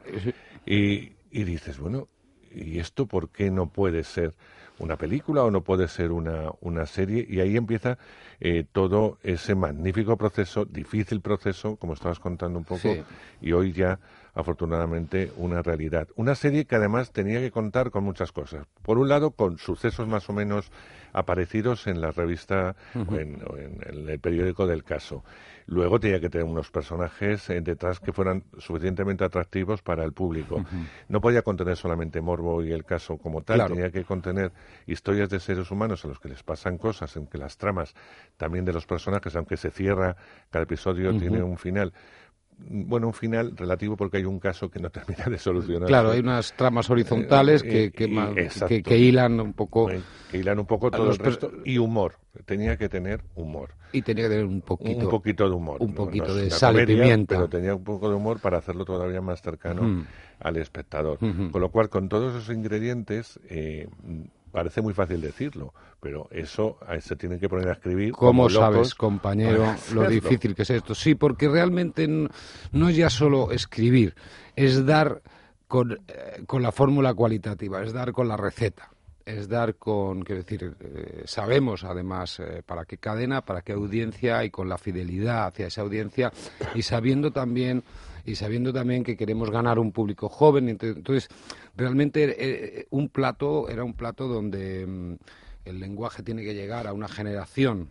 Y, y dices, bueno, ¿y esto por qué no puede ser una película o no puede ser una, una serie? Y ahí empieza eh, todo ese magnífico proceso, difícil proceso, como estabas contando un poco, Sí. y hoy ya, afortunadamente, una realidad. Una serie que además tenía que contar con muchas cosas. Por un lado, con sucesos más o menos aparecidos en la revista Ujú. o, en, o en el, el periódico del caso. Luego tenía que tener unos personajes eh, detrás que fueran suficientemente atractivos para el público. Ujú. No podía contener solamente morbo y el caso como tal, Claro. tenía que contener historias de seres humanos a los que les pasan cosas, en que las tramas también de los personajes, aunque se cierra, cada episodio Ujú. tiene un final. Bueno, un final relativo porque hay un caso que no termina de solucionar. Claro, hay unas tramas horizontales que, Eh, que, y- ma- exacto. que, que hilan un poco que hilan un poco a todo los el per- resto y humor. Tenía que tener humor. y tenía que tener un poquito, Un poquito de humor. un No- poquito no es de una sal y comedia, pimienta. pero tenía un poco de humor para hacerlo todavía más cercano Mm. al espectador. Ujú. Con lo cual, con todos esos ingredientes, eh, parece muy fácil decirlo, pero eso eh, se tiene que poner a escribir. ¿Cómo como locos sabes, compañero, para lo hacerlo. difícil que es esto? Sí, porque realmente no, no es ya solo escribir, es dar con, eh, con la fórmula cualitativa, es dar con la receta, es dar con, quiero decir, eh, sabemos además eh, para qué cadena, para qué audiencia y con la fidelidad hacia esa audiencia y sabiendo también y sabiendo también que queremos ganar un público joven. Ent- Entonces, realmente eh, un plato era un plato donde mm, el lenguaje tiene que llegar a una generación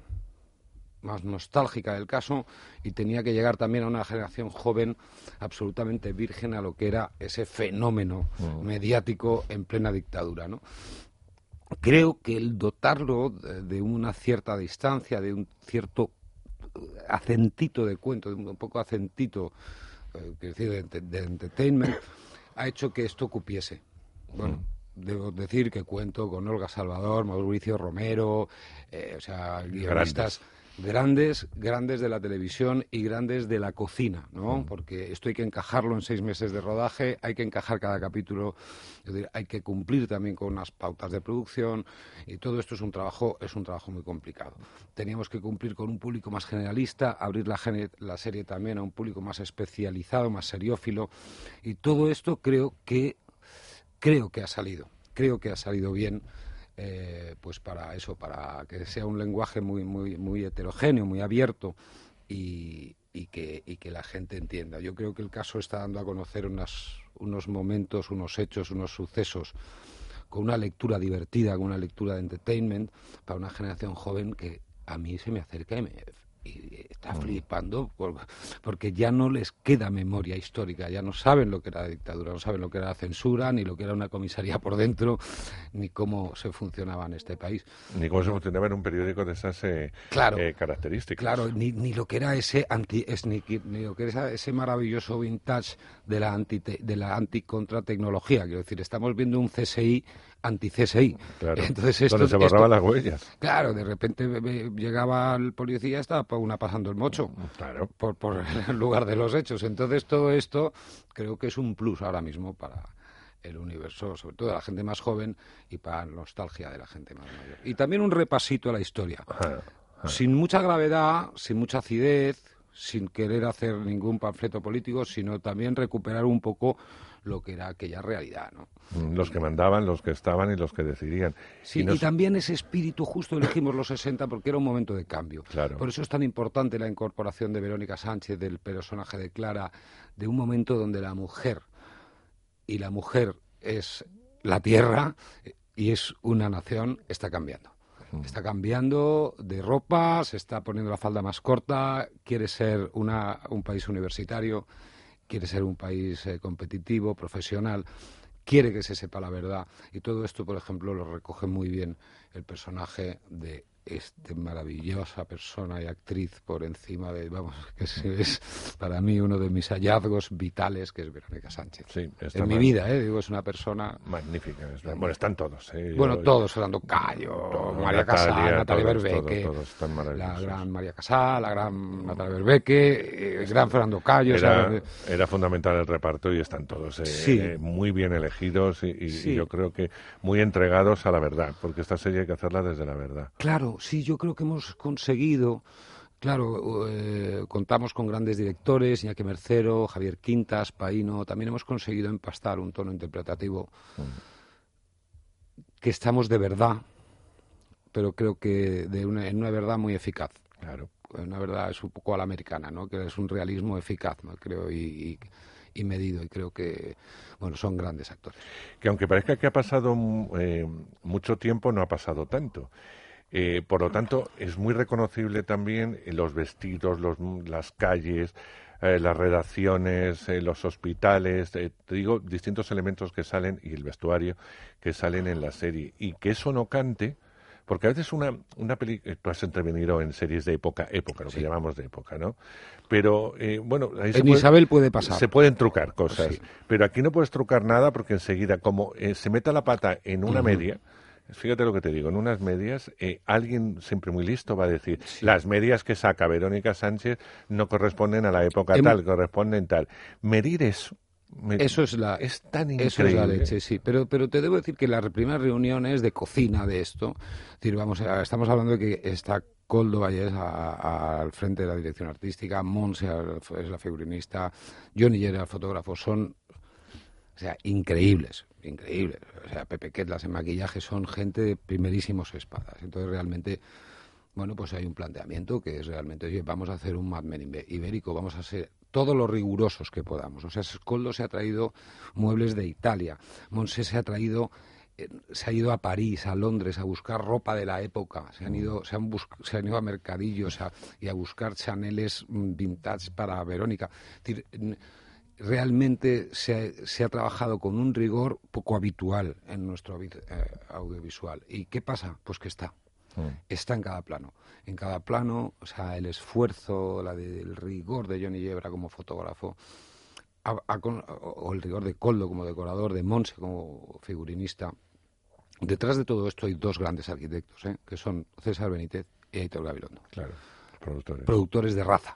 más nostálgica del caso y tenía que llegar también a una generación joven absolutamente virgen a lo que era ese fenómeno Mm. mediático en plena dictadura, ¿no? creo que el dotarlo de, de una cierta distancia, de un cierto acentito de cuento, de un poco acentito eh, decir, de, de entertainment, ha hecho que esto cupiese. Bueno, mm. debo decir que cuento con Olga Salvador, Mauricio Romero, eh, o sea, guionistas grandes, grandes de la televisión y grandes de la cocina, ¿no? Mm. Porque esto hay que encajarlo en seis meses de rodaje, hay que encajar cada capítulo, es decir, hay que cumplir también con unas pautas de producción y todo esto es un trabajo, es un trabajo muy complicado. Teníamos que cumplir con un público más generalista, abrir la, la serie también a un público más especializado, más seriófilo, y todo esto creo que creo que ha salido, creo que ha salido bien. Eh, pues para eso, para que sea un lenguaje muy muy muy heterogéneo, muy abierto y, y, que, y que la gente entienda. Yo creo que el caso está dando a conocer unas, unos momentos, unos hechos, unos sucesos con una lectura divertida, con una lectura de entertainment para una generación joven que a mí se me acerca y me... y está flipando porque ya no les queda memoria histórica, ya no saben lo que era la dictadura, no saben lo que era la censura, ni lo que era una comisaría por dentro, ni cómo se funcionaba en este país. Ni cómo se funcionaba en un periódico de esas eh, claro, eh, características. Claro, ni, ni lo que era ese anti, es, ni, ni lo que era ese maravilloso vintage de la anti de la anti-contratecnología. Quiero decir, estamos viendo un C S I anti-C S I. Claro, entonces esto, donde se borraban esto, las huellas. Claro, de repente llegaba el policía, estaba una pasando el mocho, claro, por, por el lugar de los hechos. Entonces todo esto creo que es un plus ahora mismo para el universo, sobre todo de la gente más joven y para la nostalgia de la gente más mayor. Y también un repasito a la historia, ajá, ajá. Sin mucha gravedad, sin mucha acidez, sin querer hacer ningún panfleto político, sino también recuperar un poco lo que era aquella realidad, ¿no? Los que mandaban, los que estaban y los que decidían. Sí, y, nos... y también ese espíritu, justo elegimos los sesenta porque era un momento de cambio. Claro. Por eso es tan importante la incorporación de Verónica Sánchez, del personaje de Clara, de un momento donde la mujer, y la mujer es la tierra y es una nación, está cambiando. Está cambiando de ropa, se está poniendo la falda más corta, quiere ser una, un país universitario, quiere ser un país eh, competitivo, profesional, quiere que se sepa la verdad. Y todo esto, por ejemplo, lo recoge muy bien el personaje de esta maravillosa persona y actriz por encima de, vamos, que es, es para mí uno de mis hallazgos vitales, que es Verónica Sánchez. Sí, en mi vida, ¿eh? Digo, es una persona... magnífica. Es, bueno, están todos. ¿eh? Bueno, Yo, todos, Fernando Cayo, todo, María Natalia, Casal, Natalia todos, Berbeque, todos, todos están maravillosos. La gran María Casal, la gran Natalia Berbeque, el gran Fernando Cayo. Era, o sea, era fundamental el reparto y están todos eh, sí. eh, muy bien elegidos y, y, sí. y yo creo que muy entregados a la verdad, porque esta serie hay que hacerla desde la verdad. Claro, sí, yo creo que hemos conseguido, claro, eh, contamos con grandes directores, Iñaki Mercero, Javier Quintas, Paíno, también hemos conseguido empastar un tono interpretativo mm. que estamos de verdad, pero creo que de una, en una verdad muy eficaz. Claro. Una verdad es un poco a la americana, ¿no? Que es un realismo eficaz, ¿no? Creo, y, y, y medido, y creo que, bueno, son grandes actores. Que aunque parezca que ha pasado eh, mucho tiempo, no ha pasado tanto. Eh, por lo tanto, es muy reconocible también los vestidos, los, las calles, eh, las redacciones, eh, los hospitales, eh, te digo, distintos elementos que salen, y el vestuario, que salen en la serie. Y que eso no cante, porque a veces una, una película, tú has intervenido en series de época, época, lo que sí. llamamos de época, ¿no? Pero, eh, bueno... Ahí en se puede, Isabel puede pasar. Se pueden trucar cosas, sí. pero aquí no puedes trucar nada porque enseguida, como eh, se meta la pata en una uh-huh. media... Fíjate lo que te digo, en unas medias, eh, alguien siempre muy listo va a decir, sí. las medias que saca Verónica Sánchez no corresponden a la época em... tal, corresponden tal. Medir eso, medir, eso es la es tan increíble. Eso es la leche, sí. Pero, pero te debo decir que las primeras reuniones de cocina de esto, es decir, vamos, estamos hablando de que está Coldo Vallés a, a, al frente de la dirección artística, Montse es la figurinista, Johnny Llera el fotógrafo, son... O sea, increíbles, increíbles. O sea, Pepe Quetlas en maquillaje son gente de primerísimos espadas. Entonces, realmente, bueno, pues hay un planteamiento que es realmente, oye, vamos a hacer un Mad Men ibérico, vamos a ser todos los rigurosos que podamos. O sea, Coldo se ha traído muebles de Italia, Montse se ha traído... se ha ido a París, a Londres, a buscar ropa de la época, se han ido, se han, bus- se han ido a mercadillos a, y a buscar Chaneles vintage para Verónica. Es decir, realmente se ha, se ha trabajado con un rigor poco habitual en nuestro eh, audiovisual. ¿Y qué pasa? Pues que está. Está en cada plano. En cada plano, o sea, el esfuerzo, la de, el rigor de Johnny Yebra como fotógrafo, a, a, o el rigor de Koldo como decorador, de Montse como figurinista. Detrás de todo esto hay dos grandes arquitectos, ¿eh? que son César Benítez y Aitor Gabilondo. Claro, productores. Productores de raza.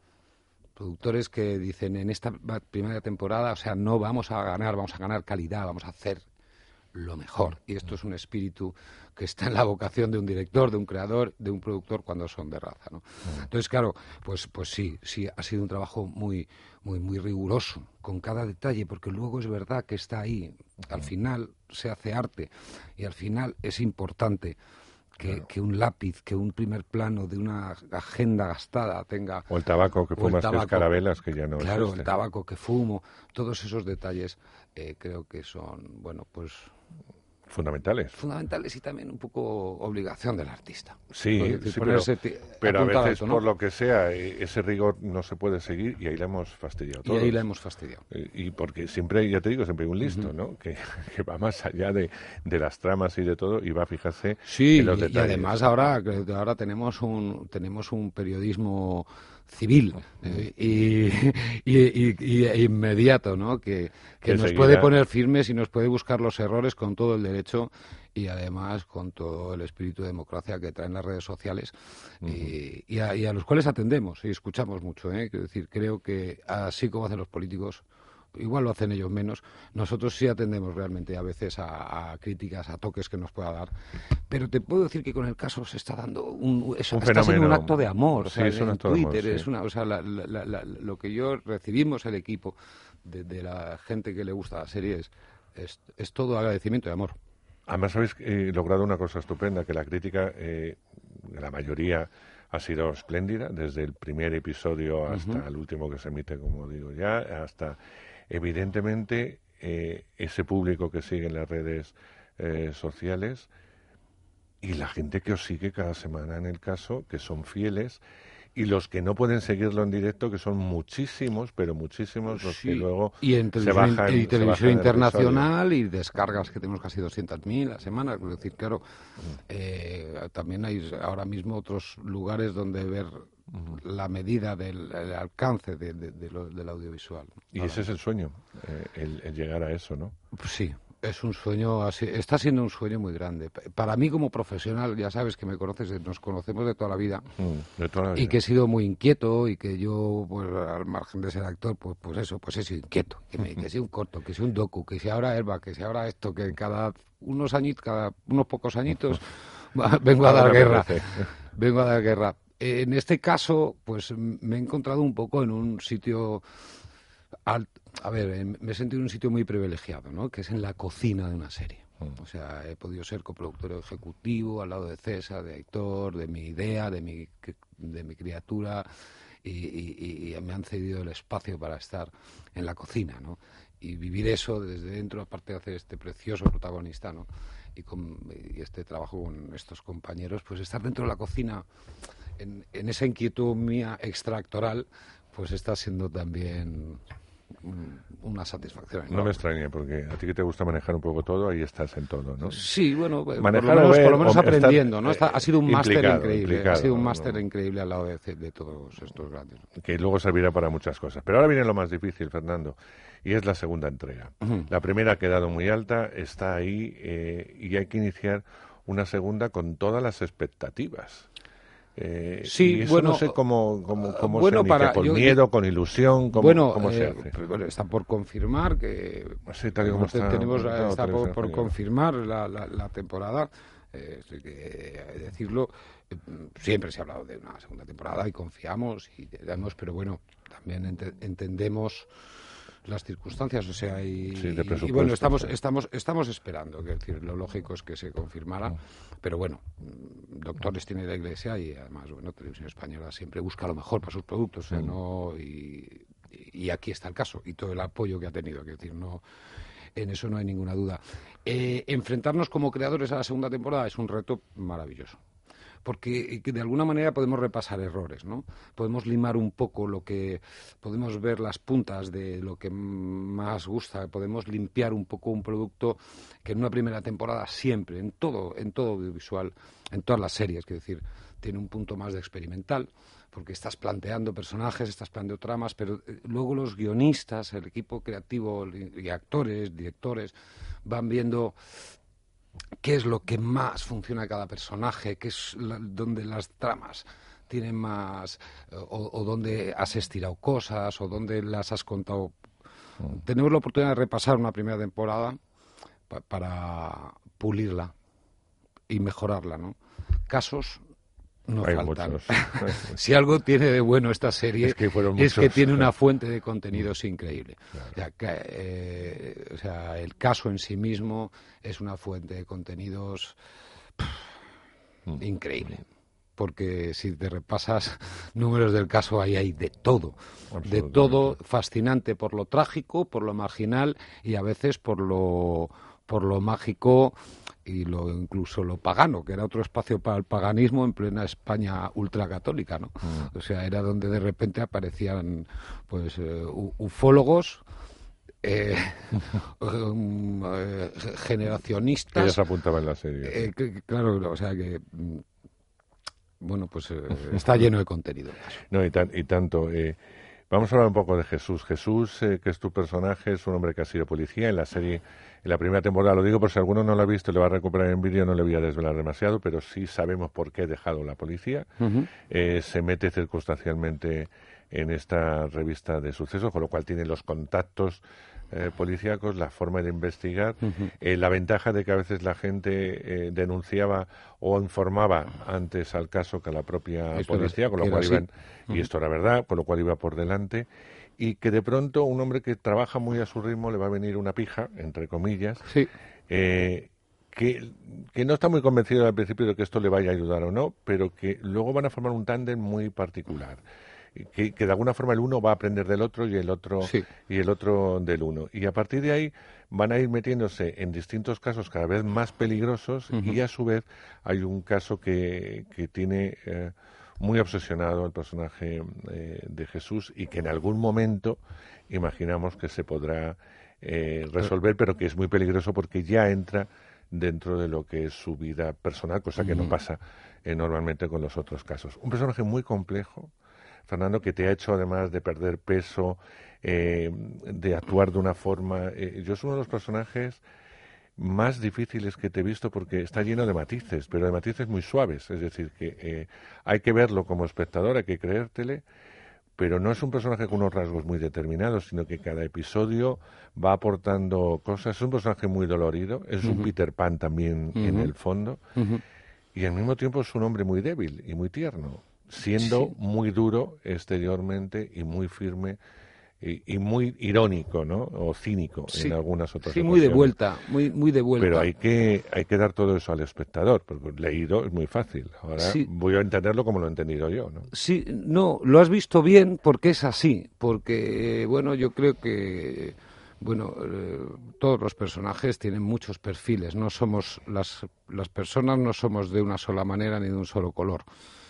Productores que dicen en esta primera temporada, o sea, no vamos a ganar, vamos a ganar calidad, vamos a hacer lo mejor. Y esto es un espíritu que está en la vocación de un director, de un creador, de un productor cuando son de raza, ¿no? Uh-huh. Entonces, claro, pues pues sí, sí ha sido un trabajo muy muy muy riguroso con cada detalle, porque luego es verdad que está ahí. Al uh-huh. final se hace arte y al final es importante que, claro. que un lápiz, que un primer plano de una agenda gastada tenga... O el tabaco que fumas, que es carabelas, que ya no Claro, existe. El tabaco que fumo, todos esos detalles eh, creo que son, bueno, pues... Fundamentales. Fundamentales y también un poco obligación del artista. Sí, decir, sí pero, t- pero a veces, alto, ¿no? por lo que sea, ese rigor no se puede seguir y ahí la hemos fastidiado todos. Y ahí la hemos fastidiado. Y porque siempre, ya te digo, siempre hay un listo, uh-huh. ¿no? Que, que va más allá de, de las tramas y de todo y va a fijarse sí, en los y, detalles. Y además ahora, ahora tenemos un, tenemos un periodismo civil eh, y, y, y, y inmediato, ¿no? Que, que, que nos seguirá. Puede poner firmes y nos puede buscar los errores con todo el derecho y además con todo el espíritu de democracia que traen las redes sociales uh-huh. y, y, a, y a los cuales atendemos y escuchamos mucho, ¿eh? Quiero decir, creo que así como hacen los políticos, igual lo hacen ellos menos, nosotros sí atendemos realmente a veces a, a críticas, a toques que nos pueda dar, pero te puedo decir que con el caso se está dando un, es, un está fenómeno. siendo un acto de amor, sí, o sea, es un en acto Twitter, de amor, es sí. una, o sea, la, la, la, la, lo que yo recibimos el equipo de, de la gente que le gusta la serie es, es, es todo agradecimiento y amor. Además habéis eh, logrado una cosa estupenda, que la crítica, eh, la mayoría ha sido espléndida, desde el primer episodio hasta uh-huh. el último que se emite, como digo ya, hasta... Evidentemente, eh, ese público que sigue en las redes eh, sociales y la gente que os sigue cada semana en el caso, que son fieles, y los que no pueden seguirlo en directo, que son muchísimos, pero muchísimos los sí. que luego y en se bajan. Y televisión internacional y descargas que tenemos casi doscientas mil a semana. Es decir, claro, mm. eh, también hay ahora mismo otros lugares donde ver la medida del el alcance de, de, de lo, del audiovisual. Y ahora, ese es el sueño, eh, el, el llegar a eso, ¿no? Pues sí, es un sueño, así, está siendo un sueño muy grande. Para mí como profesional, ya sabes que me conoces, nos conocemos de toda la vida, mm, de toda la vida. Y que he sido muy inquieto y que yo, pues al margen de ser actor, pues pues eso, pues he sido inquieto. Que, me, que sea un corto, que sea un docu, que sea ahora Elba, que sea ahora esto, que cada unos añitos, cada unos pocos añitos vengo a dar guerra. Vengo a dar guerra. En este caso, pues me he encontrado un poco en un sitio... Al, a ver, me he sentido en un sitio muy privilegiado, ¿no? Que es en la cocina de una serie. O sea, he podido ser coproductor ejecutivo al lado de César, de Aitor, de mi idea, de mi, de mi criatura, y, y, y me han cedido el espacio para estar en la cocina, ¿no? Y vivir eso desde dentro, aparte de hacer este precioso protagonista, ¿no? Y, con, y este trabajo con estos compañeros, pues estar dentro de la cocina... En, en esa inquietud mía extractoral, pues está siendo también una satisfacción enorme. No me extraña, porque a ti que te gusta manejar un poco todo, ahí estás en todo, ¿no? Sí, bueno, manejar por lo menos, ver, por lo menos aprendiendo, estar, ¿no? Está, ha sido un máster increíble, implicado, ha sido un ¿no? máster increíble al lado de, de todos estos grandes. Que luego servirá para muchas cosas. Pero ahora viene lo más difícil, Fernando, y es la segunda entrega. Uh-huh. La primera ha quedado muy alta, está ahí, eh, y hay que iniciar una segunda con todas las expectativas. Eh, sí, y eso bueno, no sé cómo, cómo, cómo bueno, se inicia, para, con yo, miedo, con ilusión, cómo, bueno, cómo se eh, hace. Pues, bueno, está por confirmar que sí, tal y como está, tenemos está, está por, por confirmar la, la, la temporada. Eh, que decirlo, eh, siempre se ha hablado de una segunda temporada y confiamos y damos, pero bueno, también ent entendemos las circunstancias, o sea, y, sí, de y bueno, estamos estamos estamos esperando, es decir, lo lógico es que se confirmara, pero bueno, doctores tiene la Iglesia y además, bueno, Televisión Española siempre busca lo mejor para sus productos, o sea, no, y, y aquí está el caso, y todo el apoyo que ha tenido, es decir, no, en eso no hay ninguna duda. Eh, enfrentarnos como creadores a la segunda temporada es un reto maravilloso, porque que de alguna manera podemos repasar errores, ¿no? Podemos limar un poco lo que, podemos ver las puntas de lo que más gusta, podemos limpiar un poco un producto que en una primera temporada siempre, en todo, en todo audiovisual, en todas las series, quiero decir, tiene un punto más de experimental, porque estás planteando personajes, estás planteando tramas, pero luego los guionistas, el equipo creativo y actores, directores, van viendo qué es lo que más funciona a cada personaje, qué es la, donde las tramas tienen más, o, o donde has estirado cosas, o donde las has contado. Mm. Tenemos la oportunidad de repasar una primera temporada pa, para pulirla y mejorarla, ¿no? Casos no Hay faltan. muchos. Si algo tiene de bueno esta serie es que, es que tiene una fuente de contenidos increíble. Claro. O sea, que, eh, o sea, el caso en sí mismo es una fuente de contenidos pff, mm. increíble. Porque si te repasas números del caso, ahí hay de todo. De todo, fascinante por lo trágico, por lo marginal y a veces por lo, por lo mágico y lo incluso lo pagano, que era otro espacio para el paganismo en plena España ultracatólica, ¿no? Mm. O sea, era donde de repente aparecían pues eh, ufólogos, eh, um, eh, generacionistas. Ellos apuntaban en la serie. Eh, que, claro, o sea que bueno, pues eh, está lleno de contenido. No, y, tan, y tanto. Eh, vamos a hablar un poco de Jesús. Jesús, eh, que es tu personaje, es un hombre que ha sido policía en la serie. En la primera temporada, lo digo por si alguno no lo ha visto, le va a recuperar en vídeo, no le voy a desvelar demasiado, pero sí sabemos por qué ha dejado la policía. Uh-huh. Eh, se mete circunstancialmente en esta revista de sucesos, con lo cual tiene los contactos eh, policíacos, la forma de investigar, uh-huh. eh, la ventaja de que a veces la gente eh, denunciaba o informaba antes al caso que a la propia esto policía, con lo cual iban, uh-huh. y esto era verdad, con lo cual iba por delante. Y que de pronto un hombre que trabaja muy a su ritmo le va a venir una pija, entre comillas, sí. eh, que, que no está muy convencido al principio de que esto le vaya a ayudar o no, pero que luego van a formar un tándem muy particular. Que, que de alguna forma el uno va a aprender del otro y el otro sí. y el otro del uno. Y a partir de ahí van a ir metiéndose en distintos casos cada vez más peligrosos uh-huh. y a su vez hay un caso que, que tiene... Eh, muy obsesionado el personaje eh, de Jesús y que en algún momento imaginamos que se podrá eh, resolver, pero que es muy peligroso porque ya entra dentro de lo que es su vida personal, cosa que no pasa eh, normalmente con los otros casos. Un personaje muy complejo, Fernando, que te ha hecho además de perder peso, eh, de actuar de una forma... Eh, yo soy uno de los personajes más difíciles que te he visto porque está lleno de matices, pero de matices muy suaves, es decir, que eh, hay que verlo como espectador, hay que creértele, pero no es un personaje con unos rasgos muy determinados, sino que cada episodio va aportando cosas. Es un personaje muy dolorido, es uh-huh. un Peter Pan también uh-huh. en el fondo, uh-huh. y al mismo tiempo es un hombre muy débil y muy tierno, siendo sí. muy duro exteriormente y muy firme Y, y muy irónico, ¿no? O cínico sí, en algunas otras sí, ocasiones. muy de vuelta, muy muy de vuelta. Pero hay que hay que dar todo eso al espectador, porque leído es muy fácil. Ahora sí. voy a entenderlo como lo he entendido yo, ¿no? Sí, no, lo has visto bien porque es así, porque, bueno, yo creo que, bueno, eh, todos los personajes tienen muchos perfiles, no somos, las, las personas no somos de una sola manera ni de un solo color.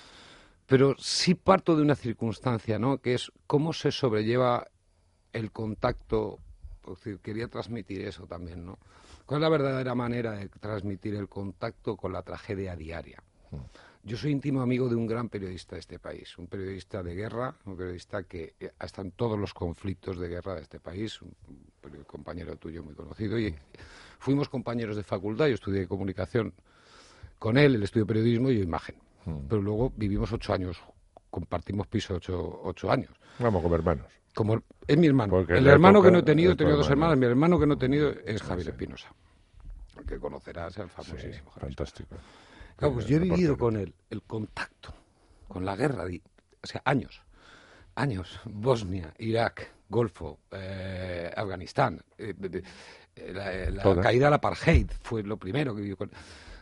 Pero sí parto de una circunstancia, ¿no? Que es cómo se sobrelleva el contacto, es decir, quería transmitir eso también, ¿no? ¿Cuál es la verdadera manera de transmitir el contacto con la tragedia diaria? Yo soy íntimo amigo de un gran periodista de este país, un periodista de guerra, un periodista que está en todos los conflictos de guerra de este país, un compañero tuyo muy conocido, y fuimos compañeros de facultad, yo estudié comunicación con él, él estudió periodismo y yo imagen, hmm. pero luego vivimos ocho años, compartimos piso ocho, ocho años. Vamos, como hermanos. Como es mi hermano. Porque el hermano época, que no he tenido, he tenido dos hermanos. Mi hermano que no he tenido es Javier sí. Espinosa, que conocerás, el famosísimo. Sí, fantástico. Claro, pues yo he vivido con él el contacto, con la guerra, o sea, años, años. Bosnia, Irak, Golfo, eh, Afganistán, eh, eh, la, la caída del apartheid fue lo primero que viví con él.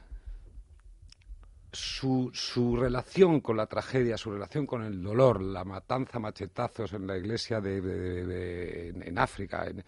Su, su relación con la tragedia, su relación con el dolor, la matanza a machetazos en la iglesia de, de, de, de en, en África. En,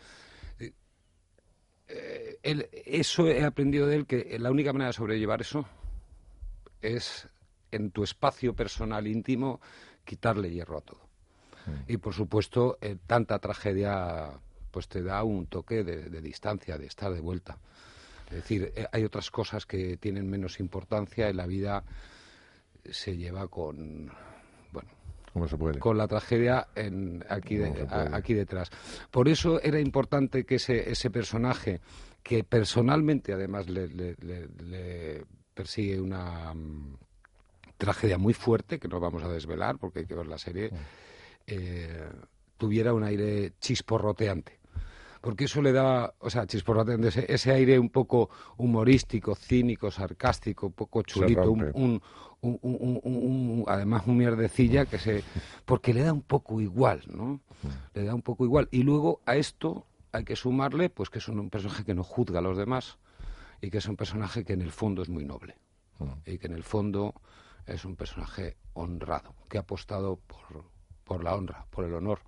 eh, él, eso he aprendido de él, que la única manera de sobrellevar eso es en tu espacio personal íntimo, quitarle hierro a todo. Mm. Y, por supuesto, eh, tanta tragedia pues te da un toque de, de distancia, de estar de vuelta. Es decir, eh, hay otras cosas que tienen menos importancia en la vida, se lleva con... bueno, ¿cómo se puede? Con la tragedia en, aquí, de, a, aquí detrás. Por eso era importante que ese, ese personaje, que personalmente además le, le, le, le persigue una um, tragedia muy fuerte, que no vamos a desvelar porque hay que ver la serie, eh, tuviera un aire chisporroteante. Porque eso le da, o sea, chisporroteante, ese, ese aire un poco humorístico, cínico, sarcástico, un poco chulito, un, un, un, un, un, un, además un mierdecilla que se... porque le da un poco igual, ¿no? Le da un poco igual. Y luego a esto hay que sumarle pues que es un, un personaje que no juzga a los demás y que es un personaje que en el fondo es muy noble. Y que en el fondo es un personaje honrado, que ha apostado por, por la honra, por el honor.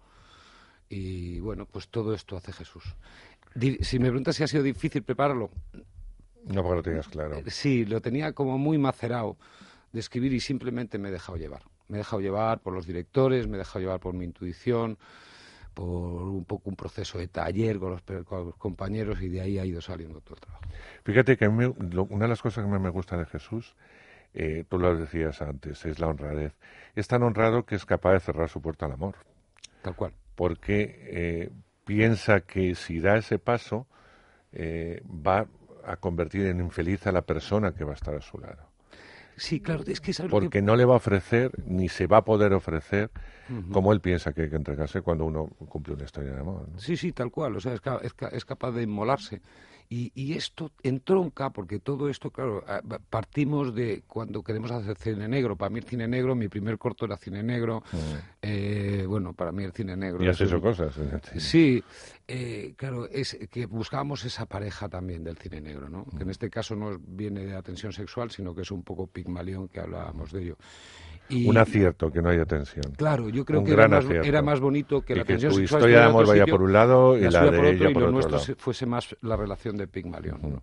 Y bueno, pues todo esto hace Jesús. Si me preguntas si ha sido difícil prepararlo... No, porque lo tenías claro. Sí, lo tenía como muy macerado de escribir y simplemente me he dejado llevar. Me he dejado llevar por los directores, me he dejado llevar por mi intuición, por un poco un proceso de taller con los, con los compañeros y de ahí ha ido saliendo todo el trabajo. Fíjate que a mí, lo, una de las cosas que más me gusta de Jesús, eh, tú lo decías antes, es la honradez. Es tan honrado que es capaz de cerrar su puerta al amor. Tal cual. Porque eh, piensa que si da ese paso eh, va a convertir en infeliz a la persona que va a estar a su lado. Sí, claro, es que es algo porque que... no le va a ofrecer ni se va a poder ofrecer uh-huh. como él piensa que hay que entregarse cuando uno cumple una historia de amor, ¿no? Sí, sí, tal cual, o sea, es, ca- es, ca- es capaz de inmolarse. Y, y esto entronca, porque todo esto, claro, partimos de cuando queremos hacer cine negro. Para mí el cine negro, mi primer corto era cine negro. Mm. Eh, bueno, para mí el cine negro... Y has hecho un... cosas. Sí, eh, claro, es que buscábamos esa pareja también del cine negro, ¿no? Mm. Que en este caso no viene de la tensión sexual, sino que es un poco Pigmalión, que hablábamos de ello. Y, un acierto, que no haya tensión. Claro, yo creo un que era más, acierto. era más bonito que y la que tensión tu sexual historia de amor vaya sitio, por un lado y la, la de por otro, ella y por lo otro nuestro lado. fuese más la relación de Pigmalión, ¿no? Uh-huh.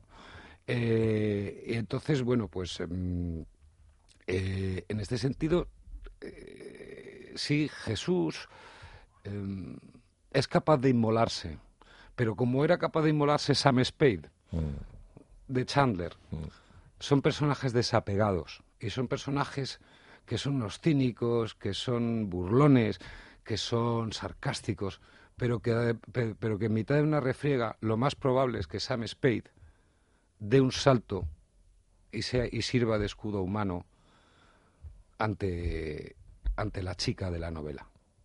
Eh, y entonces, bueno, pues eh, eh, en este sentido, eh, sí, Jesús eh, es capaz de inmolarse, pero como era capaz de inmolarse Sam Spade, mm. de Chandler, mm. son personajes desapegados y son personajes que son unos cínicos, que son burlones, que son sarcásticos, pero que, pero que en mitad de una refriega lo más probable es que Sam Spade dé un salto y, sea, y sirva de escudo humano ante, ante la chica de la novela.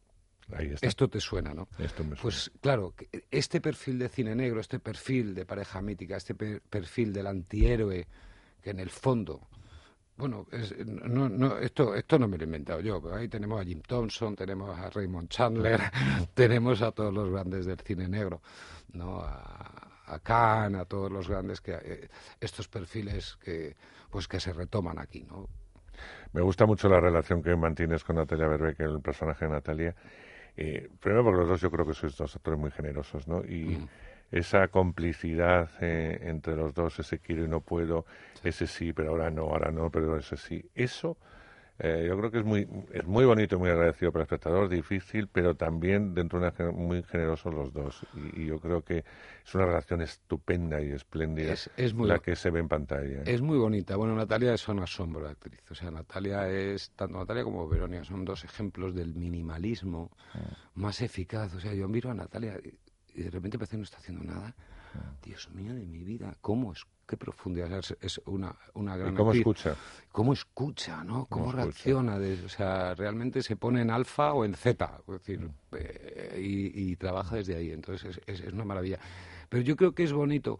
Ahí está. Esto te suena, ¿no? Esto me suena. Pues claro, este perfil de cine negro, este perfil de pareja mítica, este per- perfil del antihéroe, que en el fondo... Bueno, es, no, no, esto, esto no me lo he inventado yo, pero ahí tenemos a Jim Thompson, tenemos a Raymond Chandler, tenemos a todos los grandes del cine negro, ¿no? A, a Kahn, a todos los grandes que eh, estos perfiles que pues que se retoman aquí, ¿no? Me gusta mucho la relación que mantienes con Natalia Berbeck, el personaje de Natalia. Eh, primero porque los dos yo creo que sois dos actores muy generosos, ¿no? Y mm. esa complicidad eh, entre los dos, ese quiero y no puedo, sí. ese sí, pero ahora no, ahora no, pero ese sí. Eso eh, yo creo que es muy es muy bonito y muy agradecido para el espectador, difícil, pero también dentro de una muy generosos los dos. Y, y yo creo que es una relación estupenda y espléndida es, es muy, la que se ve en pantalla. Es muy bonita. Bueno, Natalia es un asombro de actriz. O sea, Natalia es, tanto Natalia como Verónica, son dos ejemplos del minimalismo mm. más eficaz. O sea, yo miro a Natalia y de repente parece que no está haciendo nada. Dios mío de mi vida, ¿cómo es? Qué profundidad, es, es una, una gran ¿Y cómo actriz. escucha? ¿Cómo escucha, no? ¿Cómo, ¿Cómo reacciona? De, o sea, realmente se pone en alfa o en zeta, es decir, mm. eh, y, y trabaja desde ahí, entonces es, es, es una maravilla. Pero yo creo que es bonito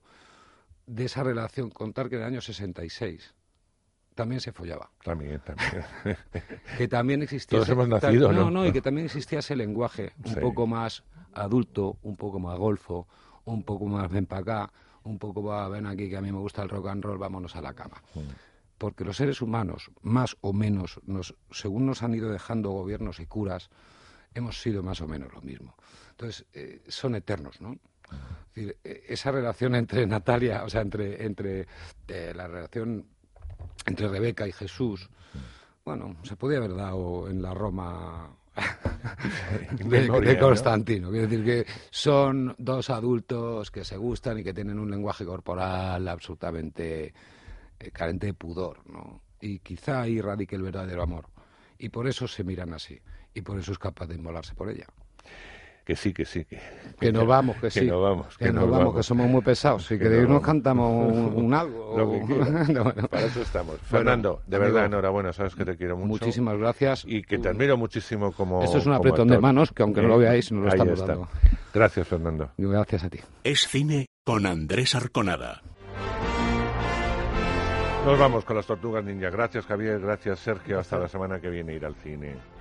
de esa relación contar que en el año sesenta y seis también se follaba. También, también. Que también existía... Todos ese, hemos nacido, no, ¿no? No, y que también existía ese lenguaje un sí. poco más adulto, un poco más golfo, un poco más ven para acá, un poco va, ven aquí que a mí me gusta el rock and roll, vámonos a la cama. Mm. Porque los seres humanos, más o menos, nos, según nos han ido dejando gobiernos y curas, hemos sido más o menos lo mismo. Entonces, eh, son eternos, ¿no? Mm. Es decir, eh, esa relación entre Natalia, o sea, entre, entre eh, la relación entre Rebeca y Jesús, bueno, se podía haber dado en la Roma de, Memoria, de Constantino. ¿no? Quiero decir que son dos adultos que se gustan y que tienen un lenguaje corporal absolutamente eh, carente de pudor, ¿no? Y quizá ahí radique el verdadero amor. Y por eso se miran así. Y por eso es capaz de inmolarse por ella. Que sí, que sí. Que, que nos vamos, que, que sí. nos vamos. Que, que nos vamos, vamos, que somos muy pesados. Si que queréis no nos cantamos un, un algo. Lo que no, bueno. Para eso estamos. Fernando, de amigo, verdad, enhorabuena. Sabes que te quiero mucho. Muchísimas gracias. Y que te admiro muchísimo como Esto es un como apretón actor. de manos que aunque no lo veáis, no lo Ahí estamos está. dando. Gracias, Fernando. Y gracias a ti. Es cine con Andrés Arconada. Nos vamos con las Tortugas Ninja. Gracias, Javier. Gracias, Sergio. Hasta la semana que viene ir al cine.